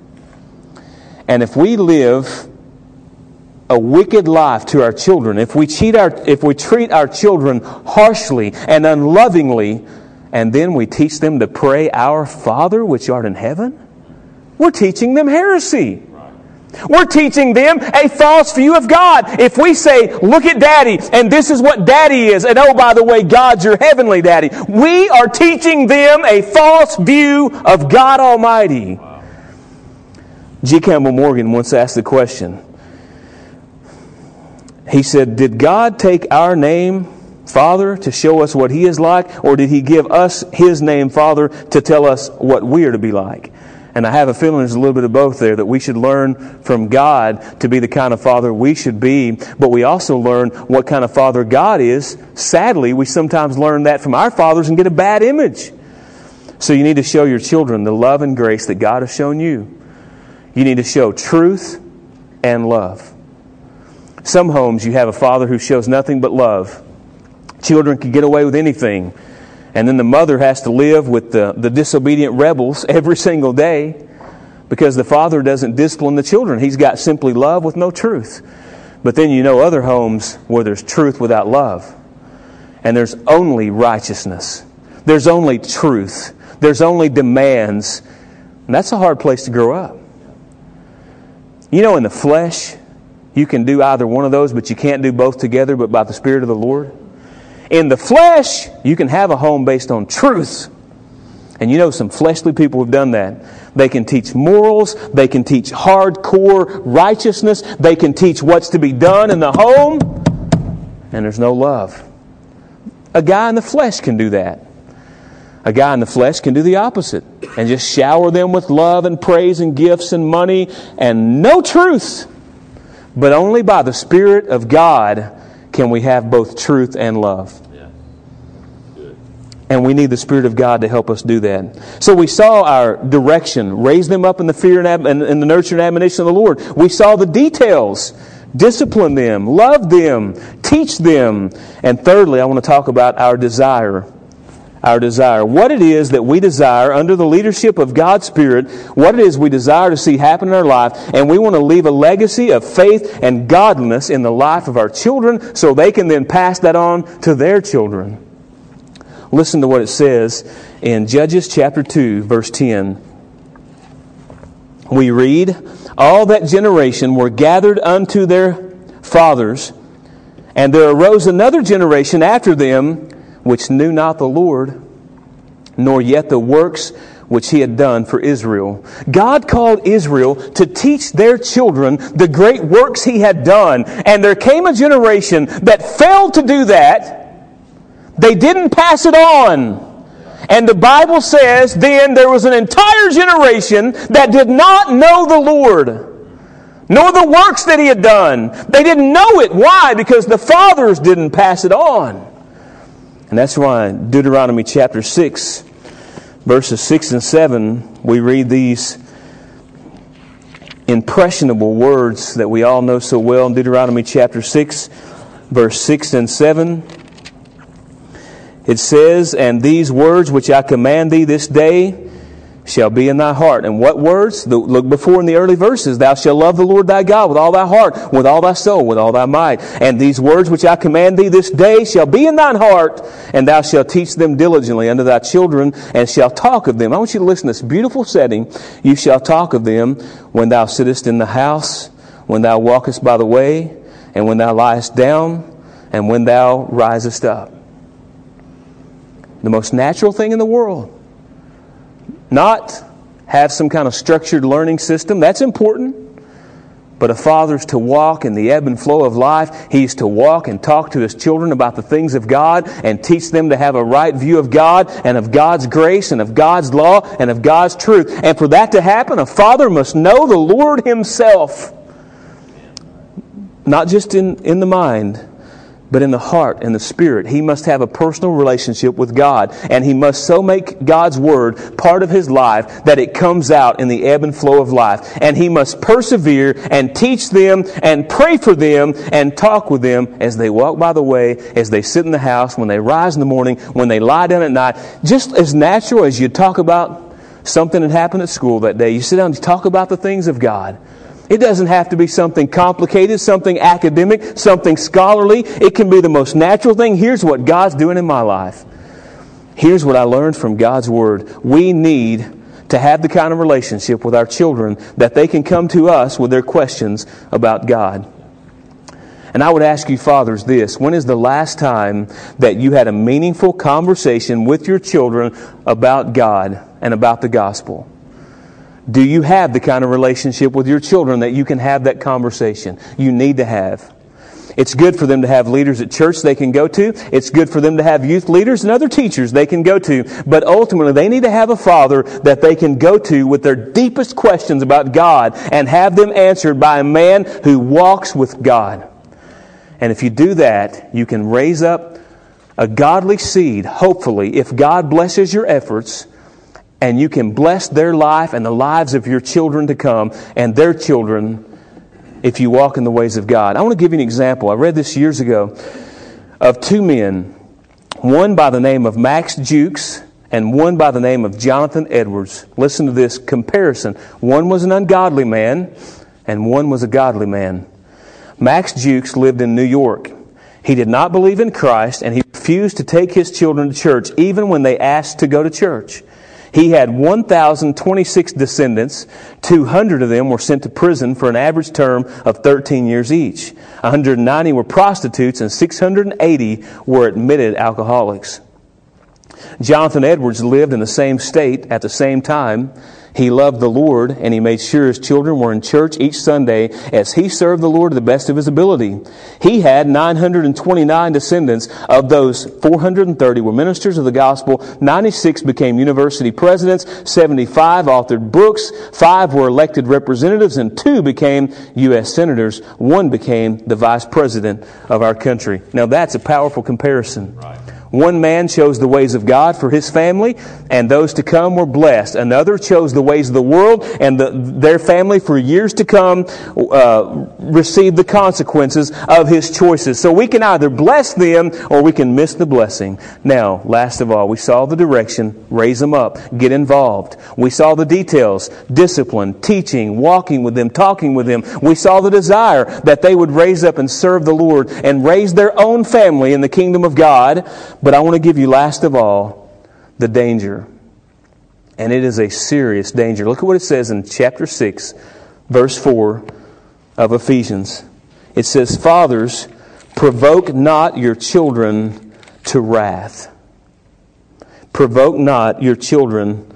And if we live a wicked life to our children, if we cheat our, if we treat our children harshly and unlovingly, and then we teach them to pray, "Our Father which art in heaven," we're teaching them heresy. We're teaching them a false view of God. If we say, "Look at Daddy, and this is what Daddy is, and oh, by the way, God's your heavenly Daddy," we are teaching them a false view of God Almighty. G. Campbell Morgan once asked the question. He said, "Did God take our name, Father, to show us what He is like, or did He give us His name, Father, to tell us what we are to be like?" And I have a feeling there's a little bit of both there, that we should learn from God to be the kind of father we should be, but we also learn what kind of father God is. Sadly, we sometimes learn that from our fathers and get a bad image. So you need to show your children the love and grace that God has shown you. You need to show truth and love. Some homes you have a father who shows nothing but love. Children can get away with anything. And then the mother has to live with the, the disobedient rebels every single day because the father doesn't discipline the children. He's got simply love with no truth. But then you know other homes where there's truth without love. And there's only righteousness. There's only truth. There's only demands. And that's a hard place to grow up. You know, in the flesh, you can do either one of those, but you can't do both together, but by the Spirit of the Lord. In the flesh, you can have a home based on truth. And you know some fleshly people have done that. They can teach morals. They can teach hardcore righteousness. They can teach what's to be done in the home. And there's no love. A guy in the flesh can do that. A guy in the flesh can do the opposite and just shower them with love and praise and gifts and money and no truth. But only by the Spirit of God can we have both truth and love. Yeah. Good. And we need the Spirit of God to help us do that. So we saw our direction, raise them up in the fear and, ab- and, and the nurture and admonition of the Lord. We saw the details. Discipline them, love them, teach them. And thirdly, I want to talk about our desire. Our desire. What it is that we desire under the leadership of God's Spirit, what it is we desire to see happen in our life, and we want to leave a legacy of faith and godliness in the life of our children so they can then pass that on to their children. Listen to what it says in Judges chapter two, verse ten. We read, "All that generation were gathered unto their fathers, and there arose another generation after them, which knew not the Lord, nor yet the works which He had done for Israel." God called Israel to teach their children the great works He had done. And there came a generation that failed to do that. They didn't pass it on. And the Bible says then there was an entire generation that did not know the Lord, nor the works that He had done. They didn't know it. Why? Because the fathers didn't pass it on. And that's why in Deuteronomy chapter six, verses six and seven, we read these impressionable words that we all know so well in Deuteronomy chapter six, verse six and seven. It says, "And these words which I command thee this day shall be in thy heart." And what words? Look before in the early verses. "Thou shalt love the Lord thy God with all thy heart, with all thy soul, with all thy might. And these words which I command thee this day shall be in thine heart, and thou shalt teach them diligently unto thy children, and shalt talk of them." I want you to listen to this beautiful setting. "You shall talk of them when thou sittest in the house, when thou walkest by the way, and when thou liest down, and when thou risest up." The most natural thing in the world. Not have some kind of structured learning system. That's important. But a father's to walk in the ebb and flow of life. He's to walk and talk to his children about the things of God and teach them to have a right view of God and of God's grace and of God's law and of God's truth. And for that to happen, a father must know the Lord Himself. Not just in, in the mind, but in the heart and the spirit. He must have a personal relationship with God. And he must so make God's Word part of his life that it comes out in the ebb and flow of life. And he must persevere and teach them and pray for them and talk with them as they walk by the way, as they sit in the house, when they rise in the morning, when they lie down at night. Just as natural as you talk about something that happened at school that day. You sit down and talk about the things of God. It doesn't have to be something complicated, something academic, something scholarly. It can be the most natural thing. Here's what God's doing in my life. Here's what I learned from God's Word. We need to have the kind of relationship with our children that they can come to us with their questions about God. And I would ask you fathers this. When is the last time that you had a meaningful conversation with your children about God and about the gospel? Do you have the kind of relationship with your children that you can have that conversation? You need to have. It's good for them to have leaders at church they can go to. It's good for them to have youth leaders and other teachers they can go to. But ultimately, they need to have a father that they can go to with their deepest questions about God and have them answered by a man who walks with God. And if you do that, you can raise up a godly seed, hopefully, if God blesses your efforts. And you can bless their life and the lives of your children to come and their children if you walk in the ways of God. I want to give you an example. I read this years ago of two men. One by the name of Max Jukes and one by the name of Jonathan Edwards. Listen to this comparison. One was an ungodly man and one was a godly man. Max Jukes lived in New York. He did not believe in Christ, and he refused to take his children to church, even when they asked to go to church. He had one thousand twenty-six descendants. two hundred of them were sent to prison for an average term of thirteen years each. one hundred ninety were prostitutes, and six hundred eighty were admitted alcoholics. Jonathan Edwards lived in the same state at the same time. He loved the Lord, and he made sure his children were in church each Sunday as he served the Lord to the best of his ability. He had nine hundred twenty-nine descendants. Of those, four hundred thirty were ministers of the gospel, ninety-six became university presidents, seventy-five authored books, five were elected representatives, and two became U S senators. One became the vice president of our country. Now that's a powerful comparison. Right. One man chose the ways of God for his family, and those to come were blessed. Another chose the ways of the world, and the, their family for years to come uh, received the consequences of his choices. So we can either bless them or we can miss the blessing. Now, last of all, we saw the direction, raise them up, get involved. We saw the details, discipline, teaching, walking with them, talking with them. We saw the desire that they would raise up and serve the Lord and raise their own family in the kingdom of God. But I want to give you, last of all, the danger. And it is a serious danger. Look at what it says in chapter six, verse four of Ephesians. It says, "Fathers, provoke not your children to wrath." Provoke not your children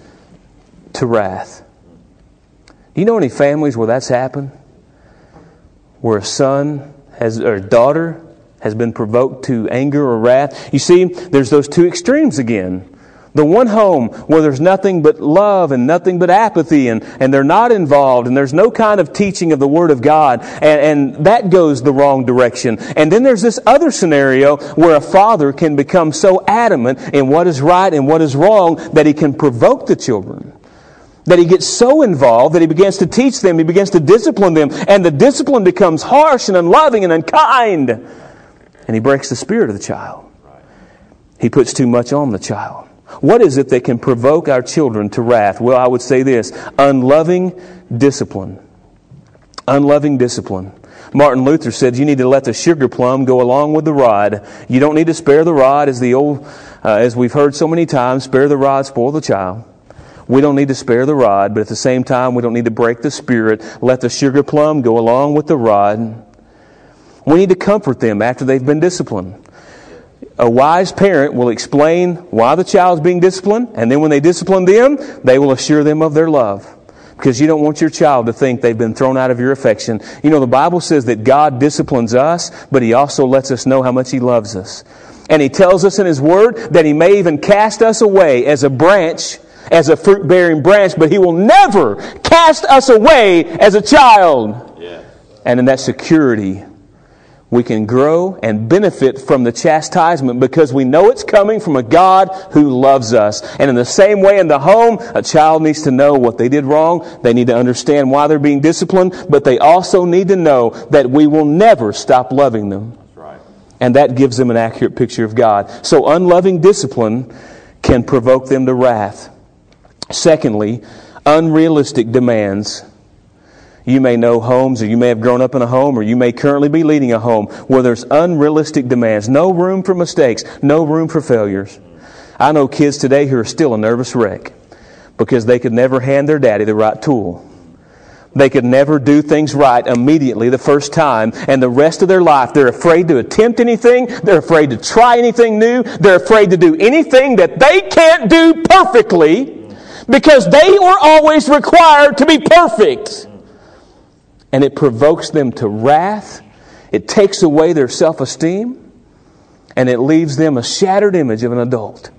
to wrath. Do you know any families where that's happened? Where a son has, or a daughter has been provoked to anger or wrath. You see, there's those two extremes again. The one home where there's nothing but love and nothing but apathy, and, and they're not involved, and there's no kind of teaching of the Word of God, and, and that goes the wrong direction. And then there's this other scenario where a father can become so adamant in what is right and what is wrong that he can provoke the children. That he gets so involved that he begins to teach them, he begins to discipline them, and the discipline becomes harsh and unloving and unkind. And he breaks the spirit of the child. He puts too much on the child. What is it that can provoke our children to wrath? Well, I would say this: unloving discipline. Unloving discipline. Martin Luther said you need to let the sugar plum go along with the rod. You don't need to spare the rod, as the old, uh, as we've heard so many times, spare the rod, spoil the child. We don't need to spare the rod, but at the same time, we don't need to break the spirit. Let the sugar plum go along with the rod. We need to comfort them after they've been disciplined. A wise parent will explain why the child's being disciplined, and then when they discipline them, they will assure them of their love. Because you don't want your child to think they've been thrown out of your affection. You know, the Bible says that God disciplines us, but He also lets us know how much He loves us. And He tells us in His Word that He may even cast us away as a branch, as a fruit-bearing branch, but He will never cast us away as a child. Yeah. And in that security, we can grow and benefit from the chastisement because we know it's coming from a God who loves us. And in the same way in the home, a child needs to know what they did wrong. They need to understand why they're being disciplined, but they also need to know that we will never stop loving them. That's right. And that gives them an accurate picture of God. So unloving discipline can provoke them to wrath. Secondly, unrealistic demands. You may know homes, or you may have grown up in a home, or you may currently be leading a home where there's unrealistic demands. No room for mistakes. No room for failures. I know kids today who are still a nervous wreck because they could never hand their daddy the right tool. They could never do things right immediately the first time, and the rest of their life they're afraid to attempt anything. They're afraid to try anything new. They're afraid to do anything that they can't do perfectly because they were always required to be perfect. And it provokes them to wrath. It takes away their self-esteem. And it leaves them a shattered image of an adult.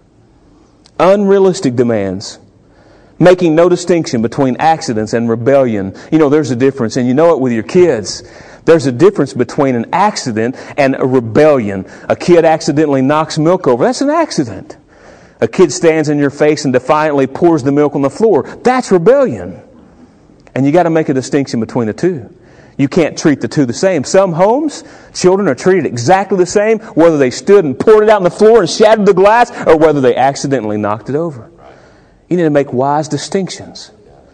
Unrealistic demands. Making no distinction between accidents and rebellion. You know, there's a difference. And you know it with your kids. There's a difference between an accident and a rebellion. A kid accidentally knocks milk over. That's an accident. A kid stands in your face and defiantly pours the milk on the floor. That's rebellion. And you got to make a distinction between the two. You can't treat the two the same. Some homes, children are treated exactly the same, whether they stood and poured it out on the floor and shattered the glass, or whether they accidentally knocked it over. You need to make wise distinctions.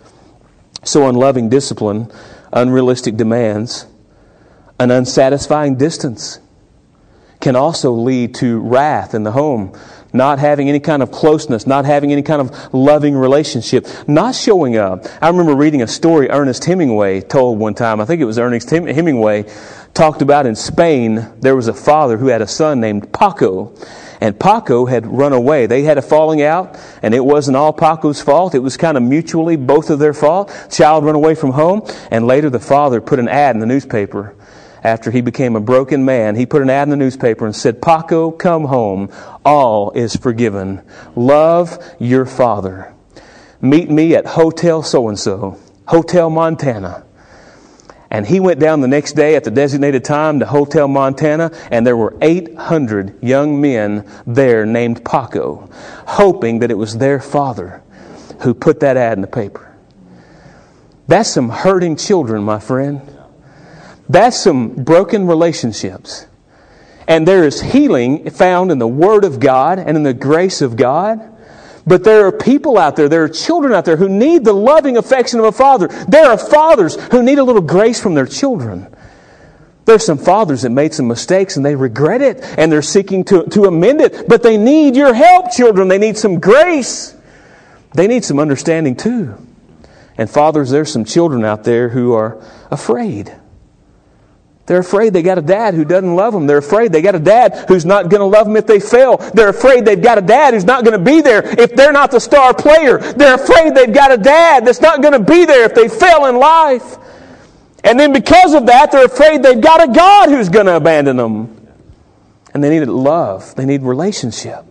So unloving discipline, unrealistic demands, an unsatisfying distance can also lead to wrath in the home. Not having any kind of closeness, not having any kind of loving relationship, not showing up. I remember reading a story Ernest Hemingway told one time. I think it was Ernest Hemingway talked about in Spain. There was a father who had a son named Paco. And Paco had run away. They had a falling out, and it wasn't all Paco's fault. It was kind of mutually both of their fault. Child run away from home, and later the father put an ad in the newspaper. After he became a broken man, he put an ad in the newspaper and said, "Paco, come home. All is forgiven. Love your father. Meet me at Hotel so-and-so, Hotel Montana." And he went down the next day at the designated time to Hotel Montana, and there were eight hundred young men there named Paco, hoping that it was their father who put that ad in the paper. That's some hurting children, my friend. That's some broken relationships. And there is healing found in the Word of God and in the grace of God. But there are people out there, there are children out there who need the loving affection of a father. There are fathers who need a little grace from their children. There's some fathers that made some mistakes and they regret it and they're seeking to, to amend it. But they need your help, children. They need some grace. They need some understanding too. And fathers, there's some children out there who are afraid. They're afraid they got a dad who doesn't love them. They're afraid they got a dad who's not going to love them if they fail. They're afraid they've got a dad who's not going to be there if they're not the star player. They're afraid they've got a dad that's not going to be there if they fail in life. And then because of that, they're afraid they've got a God who's going to abandon them. And they need love. They need relationship.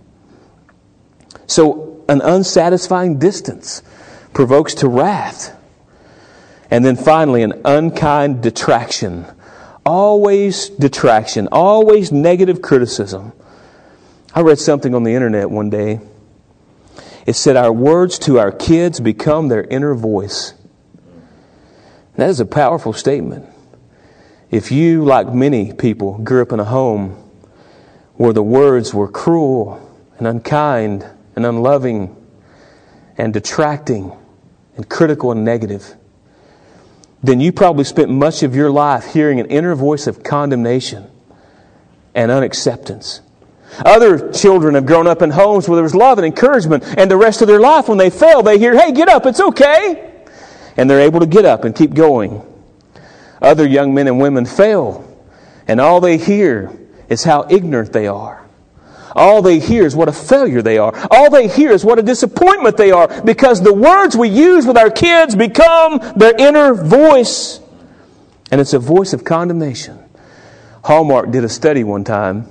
So an unsatisfying distance provokes to wrath. And then finally, an unkind detraction. Always detraction, always negative criticism. I read something on the internet one day. It said our words to our kids become their inner voice. That is a powerful statement. If you, like many people, grew up in a home where the words were cruel and unkind and unloving and detracting and critical and negative, then you probably spent much of your life hearing an inner voice of condemnation and unacceptance. Other children have grown up in homes where there was love and encouragement, and the rest of their life when they fail, they hear, "Hey, get up, it's okay." And they're able to get up and keep going. Other young men and women fail, and all they hear is how ignorant they are. All they hear is what a failure they are. All they hear is what a disappointment they are, because the words we use with our kids become their inner voice. And it's a voice of condemnation. Hallmark did a study one time,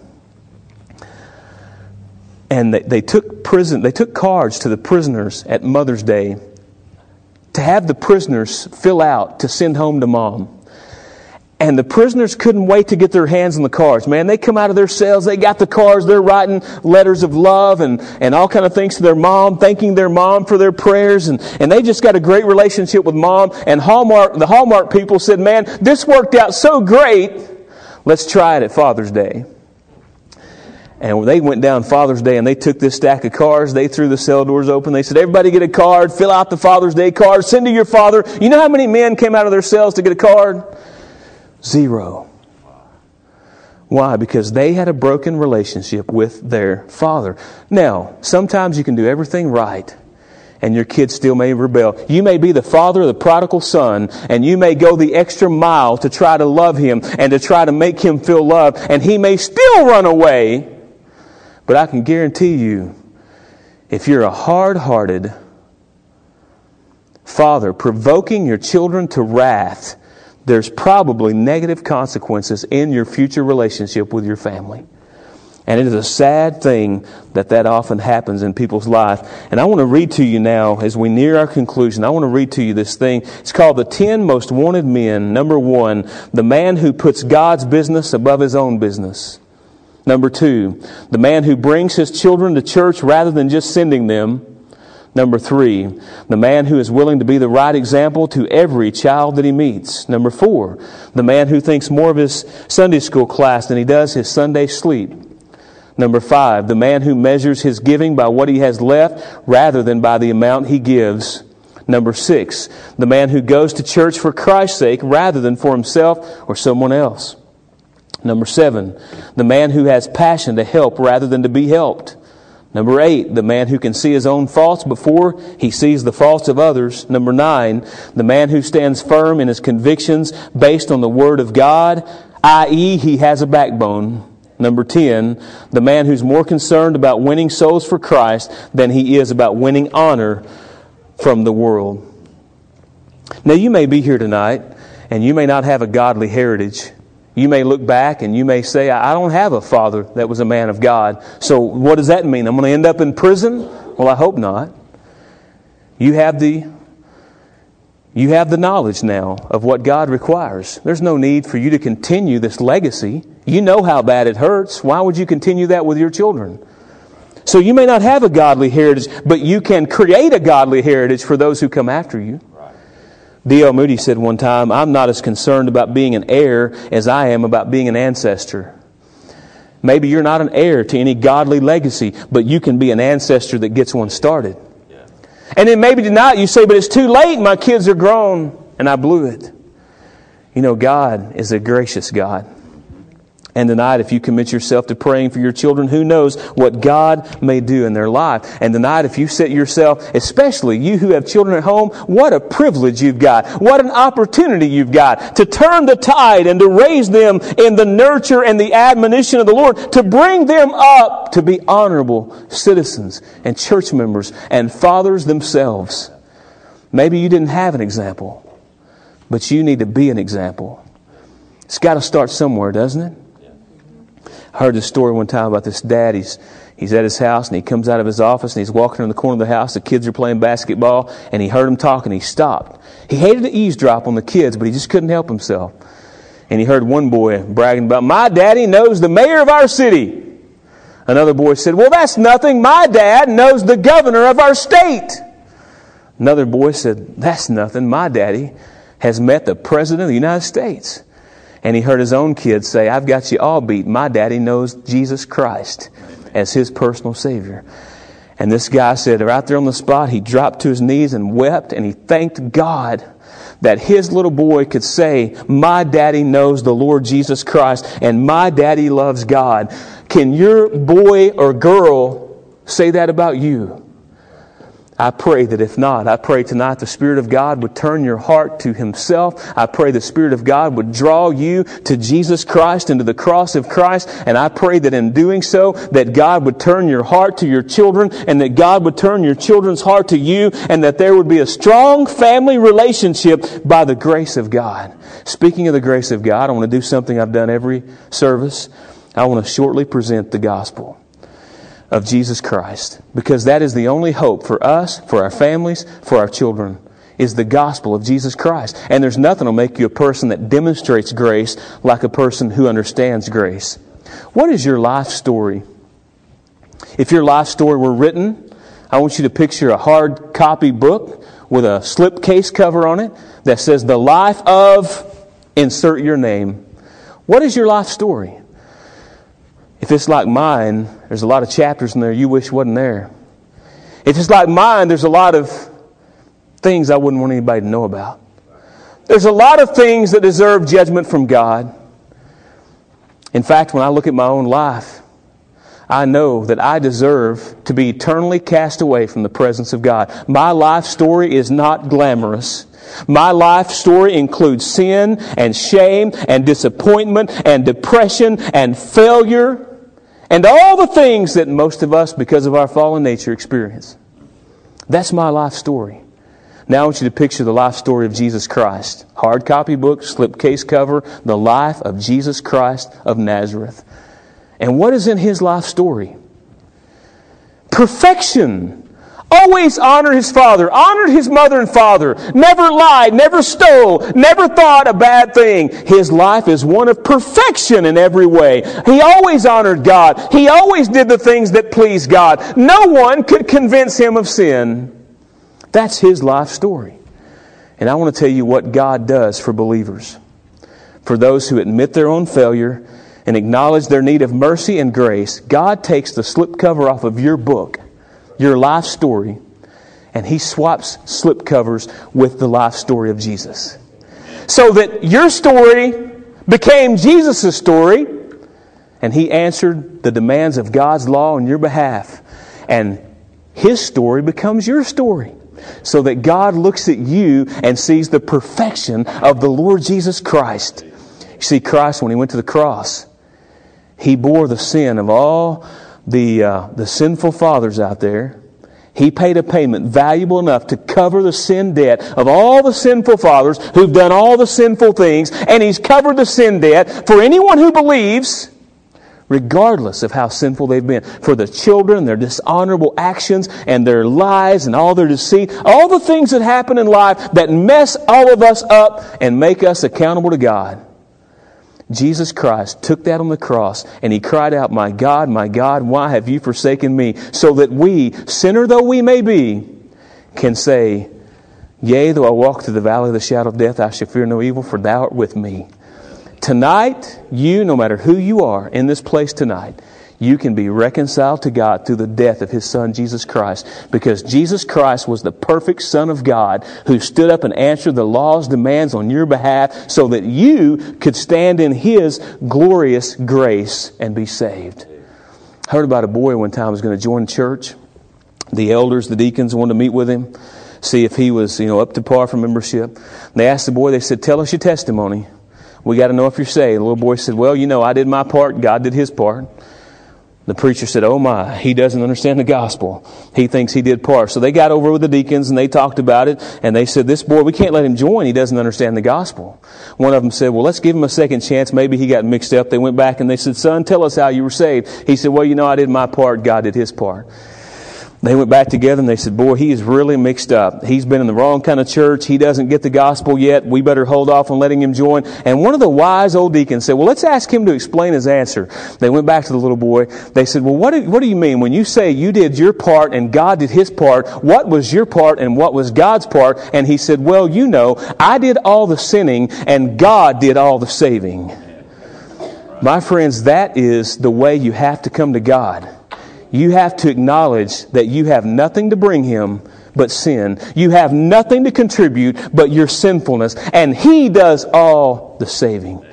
and they, they took prison they took cards to the prisoners at Mother's Day to have the prisoners fill out to send home to mom. And the prisoners couldn't wait to get their hands on the cards. Man, they come out of their cells, they got the cards, they're writing letters of love and, and all kind of things to their mom, thanking their mom for their prayers, and, and they just got a great relationship with mom. And Hallmark, the Hallmark people said, "Man, this worked out so great, let's try it at Father's Day." And when they went down Father's Day and they took this stack of cards, they threw the cell doors open. They said, "Everybody get a card, fill out the Father's Day card, send to your father." You know how many men came out of their cells to get a card? Zero. Why? Because they had a broken relationship with their father. Now, sometimes you can do everything right and your kid still may rebel. You may be the father of the prodigal son, and you may go the extra mile to try to love him and to try to make him feel loved, and he may still run away. But I can guarantee you, if you're a hard-hearted father provoking your children to wrath, there's probably negative consequences in your future relationship with your family. And it is a sad thing that that often happens in people's life. And I want to read to you now, as we near our conclusion, I want to read to you this thing. It's called The ten Most Wanted Men. Number one, the man who puts God's business above his own business. Number two, the man who brings his children to church rather than just sending them. Number three, the man who is willing to be the right example to every child that he meets. Number four, the man who thinks more of his Sunday school class than he does his Sunday sleep. Number five, the man who measures his giving by what he has left rather than by the amount he gives. Number six, the man who goes to church for Christ's sake rather than for himself or someone else. Number seven, the man who has passion to help rather than to be helped. Number eight, the man who can see his own faults before he sees the faults of others. Number nine, the man who stands firm in his convictions based on the Word of God, that is he has a backbone. Number ten, the man who's more concerned about winning souls for Christ than he is about winning honor from the world. Now you may be here tonight and you may not have a godly heritage. You may look back and you may say, I don't have a father that was a man of God. So what does that mean? I'm going to end up in prison? Well, I hope not. You have the you have the knowledge now of what God requires. There's no need for you to continue this legacy. You know how bad it hurts. Why would you continue that with your children? So you may not have a godly heritage, but you can create a godly heritage for those who come after you. D L Moody said one time, I'm not as concerned about being an heir as I am about being an ancestor. Maybe you're not an heir to any godly legacy, but you can be an ancestor that gets one started. Yeah. And then maybe tonight you say, but it's too late, my kids are grown, and I blew it. You know, God is a gracious God. And tonight, if you commit yourself to praying for your children, who knows what God may do in their life. And tonight, if you set yourself, especially you who have children at home, what a privilege you've got. What an opportunity you've got to turn the tide and to raise them in the nurture and the admonition of the Lord, to bring them up to be honorable citizens and church members and fathers themselves. Maybe you didn't have an example, but you need to be an example. It's got to start somewhere, doesn't it? I heard this story one time about this dad. He's, he's at his house and he comes out of his office and he's walking in the corner of the house. The kids are playing basketball and he heard them talking. He stopped. He hated to eavesdrop on the kids, but he just couldn't help himself. And he heard one boy bragging about, my daddy knows the mayor of our city. Another boy said, well, that's nothing. My dad knows the governor of our state. Another boy said, that's nothing. My daddy has met the president of the United States. And he heard his own kids say, I've got you all beat. My daddy knows Jesus Christ as his personal Savior. And this guy said, right there on the spot, he dropped to his knees and wept, and he thanked God that his little boy could say, my daddy knows the Lord Jesus Christ, and my daddy loves God. Can your boy or girl say that about you? I pray that if not, I pray tonight the Spirit of God would turn your heart to Himself. I pray the Spirit of God would draw you to Jesus Christ and to the cross of Christ. And I pray that in doing so, that God would turn your heart to your children, and that God would turn your children's heart to you, and that there would be a strong family relationship by the grace of God. Speaking of the grace of God, I want to do something I've done every service. I want to shortly present the gospel of Jesus Christ, because that is the only hope for us, for our families, for our children, is the gospel of Jesus Christ. And there's nothing will make you a person that demonstrates grace like a person who understands grace. What is your life story? If your life story were written, I want you to picture a hard copy book with a slipcase cover on it that says the life of, insert your name. What is your life story? If it's like mine, there's a lot of chapters in there you wish wasn't there. If it's like mine, there's a lot of things I wouldn't want anybody to know about. There's a lot of things that deserve judgment from God. In fact, when I look at my own life, I know that I deserve to be eternally cast away from the presence of God. My life story is not glamorous. My life story includes sin and shame and disappointment and depression and failure and all the things that most of us, because of our fallen nature, experience. That's my life story. Now I want you to picture the life story of Jesus Christ. Hard copy book, slipcase cover, the life of Jesus Christ of Nazareth. And what is in His life story? Perfection. Always honored his father, honored his mother and father, never lied, never stole, never thought a bad thing. His life is one of perfection in every way. He always honored God. He always did the things that pleased God. No one could convince him of sin. That's his life story. And I want to tell you what God does for believers. For those who admit their own failure and acknowledge their need of mercy and grace, God takes the slipcover off of your book, your life story, and He swaps slipcovers with the life story of Jesus. So that your story became Jesus' story, and He answered the demands of God's law on your behalf. And His story becomes your story. So that God looks at you and sees the perfection of the Lord Jesus Christ. You see, Christ, when He went to the cross, He bore the sin of all the uh, the sinful fathers out there. He paid a payment valuable enough to cover the sin debt of all the sinful fathers who've done all the sinful things. And He's covered the sin debt for anyone who believes, regardless of how sinful they've been. For the children, their dishonorable actions and their lies and all their deceit. All the things that happen in life that mess all of us up and make us accountable to God. Jesus Christ took that on the cross and He cried out, "My God, my God, why have you forsaken me?" So that we, sinner though we may be, can say, "Yea, though I walk through the valley of the shadow of death, I shall fear no evil, for Thou art with me." Tonight, you, no matter who you are in this place tonight, you can be reconciled to God through the death of His Son, Jesus Christ. Because Jesus Christ was the perfect Son of God who stood up and answered the law's demands on your behalf so that you could stand in His glorious grace and be saved. I heard about a boy one time who was going to join church. The elders, the deacons wanted to meet with him, see if he was, you know, up to par for membership. They asked the boy, they said, "Tell us your testimony. We got to know if you're saved." The little boy said, "Well, you know, I did my part. God did His part." The preacher said, "Oh my, he doesn't understand the gospel. He thinks he did part." So they got over with the deacons and they talked about it. And they said, "This boy, we can't let him join. He doesn't understand the gospel." One of them said, "Well, let's give him a second chance. Maybe he got mixed up." They went back and they said, "Son, tell us how you were saved." He said, "Well, you know, I did my part. God did His part." They went back together and they said, "Boy, he is really mixed up. He's been in the wrong kind of church. He doesn't get the gospel yet. We better hold off on letting him join." And one of the wise old deacons said, "Well, let's ask him to explain his answer." They went back to the little boy. They said, "Well, what do, what do you mean? When you say you did your part and God did His part, what was your part and what was God's part?" And he said, "Well, you know, I did all the sinning and God did all the saving." My friends, that is the way you have to come to God. You have to acknowledge that you have nothing to bring Him but sin. You have nothing to contribute but your sinfulness. And He does all the saving.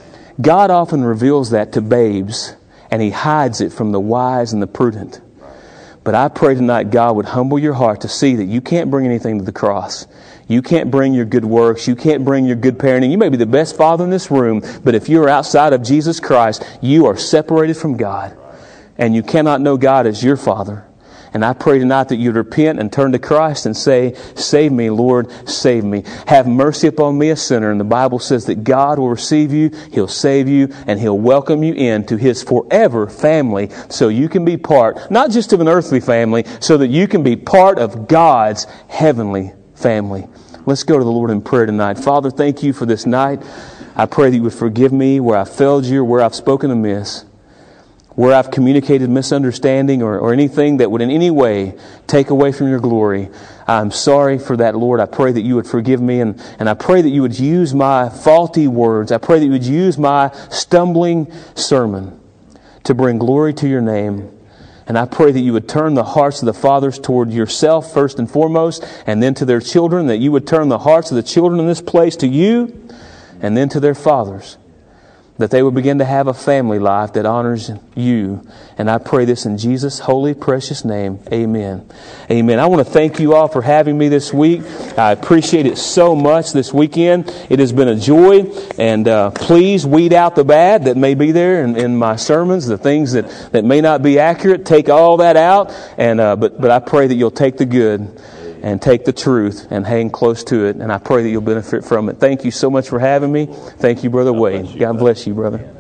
God often reveals that to babes, and He hides it from the wise and the prudent. But I pray tonight God would humble your heart to see that you can't bring anything to the cross. You can't bring your good works. You can't bring your good parenting. You may be the best father in this room, but if you're outside of Jesus Christ, you are separated from God. And you cannot know God as your Father. And I pray tonight that you'd repent and turn to Christ and say, "Save me, Lord, save me. Have mercy upon me, a sinner." And the Bible says that God will receive you, He'll save you, and He'll welcome you into His forever family so you can be part, not just of an earthly family, so that you can be part of God's heavenly family. Let's go to the Lord in prayer tonight. Father, thank You for this night. I pray that You would forgive me where I failed You or where I've spoken amiss, where I've communicated misunderstanding or, or anything that would in any way take away from Your glory. I'm sorry for that, Lord. I pray that You would forgive me, and, and I pray that You would use my faulty words. I pray that You would use my stumbling sermon to bring glory to Your name. And I pray that You would turn the hearts of the fathers toward Yourself first and foremost, and then to their children, that You would turn the hearts of the children in this place to You, and then to their fathers, that they would begin to have a family life that honors You. And I pray this in Jesus' holy, precious name. Amen. Amen. I want to thank you all for having me this week. I appreciate it so much this weekend. It has been a joy. And uh, please weed out the bad that may be there in, in my sermons, the things that, that may not be accurate. Take all that out. And uh, but but I pray that you'll take the good and take the truth and hang close to it. And I pray that you'll benefit from it. Thank you so much for having me. Thank you, Brother Wade. God bless you, brother.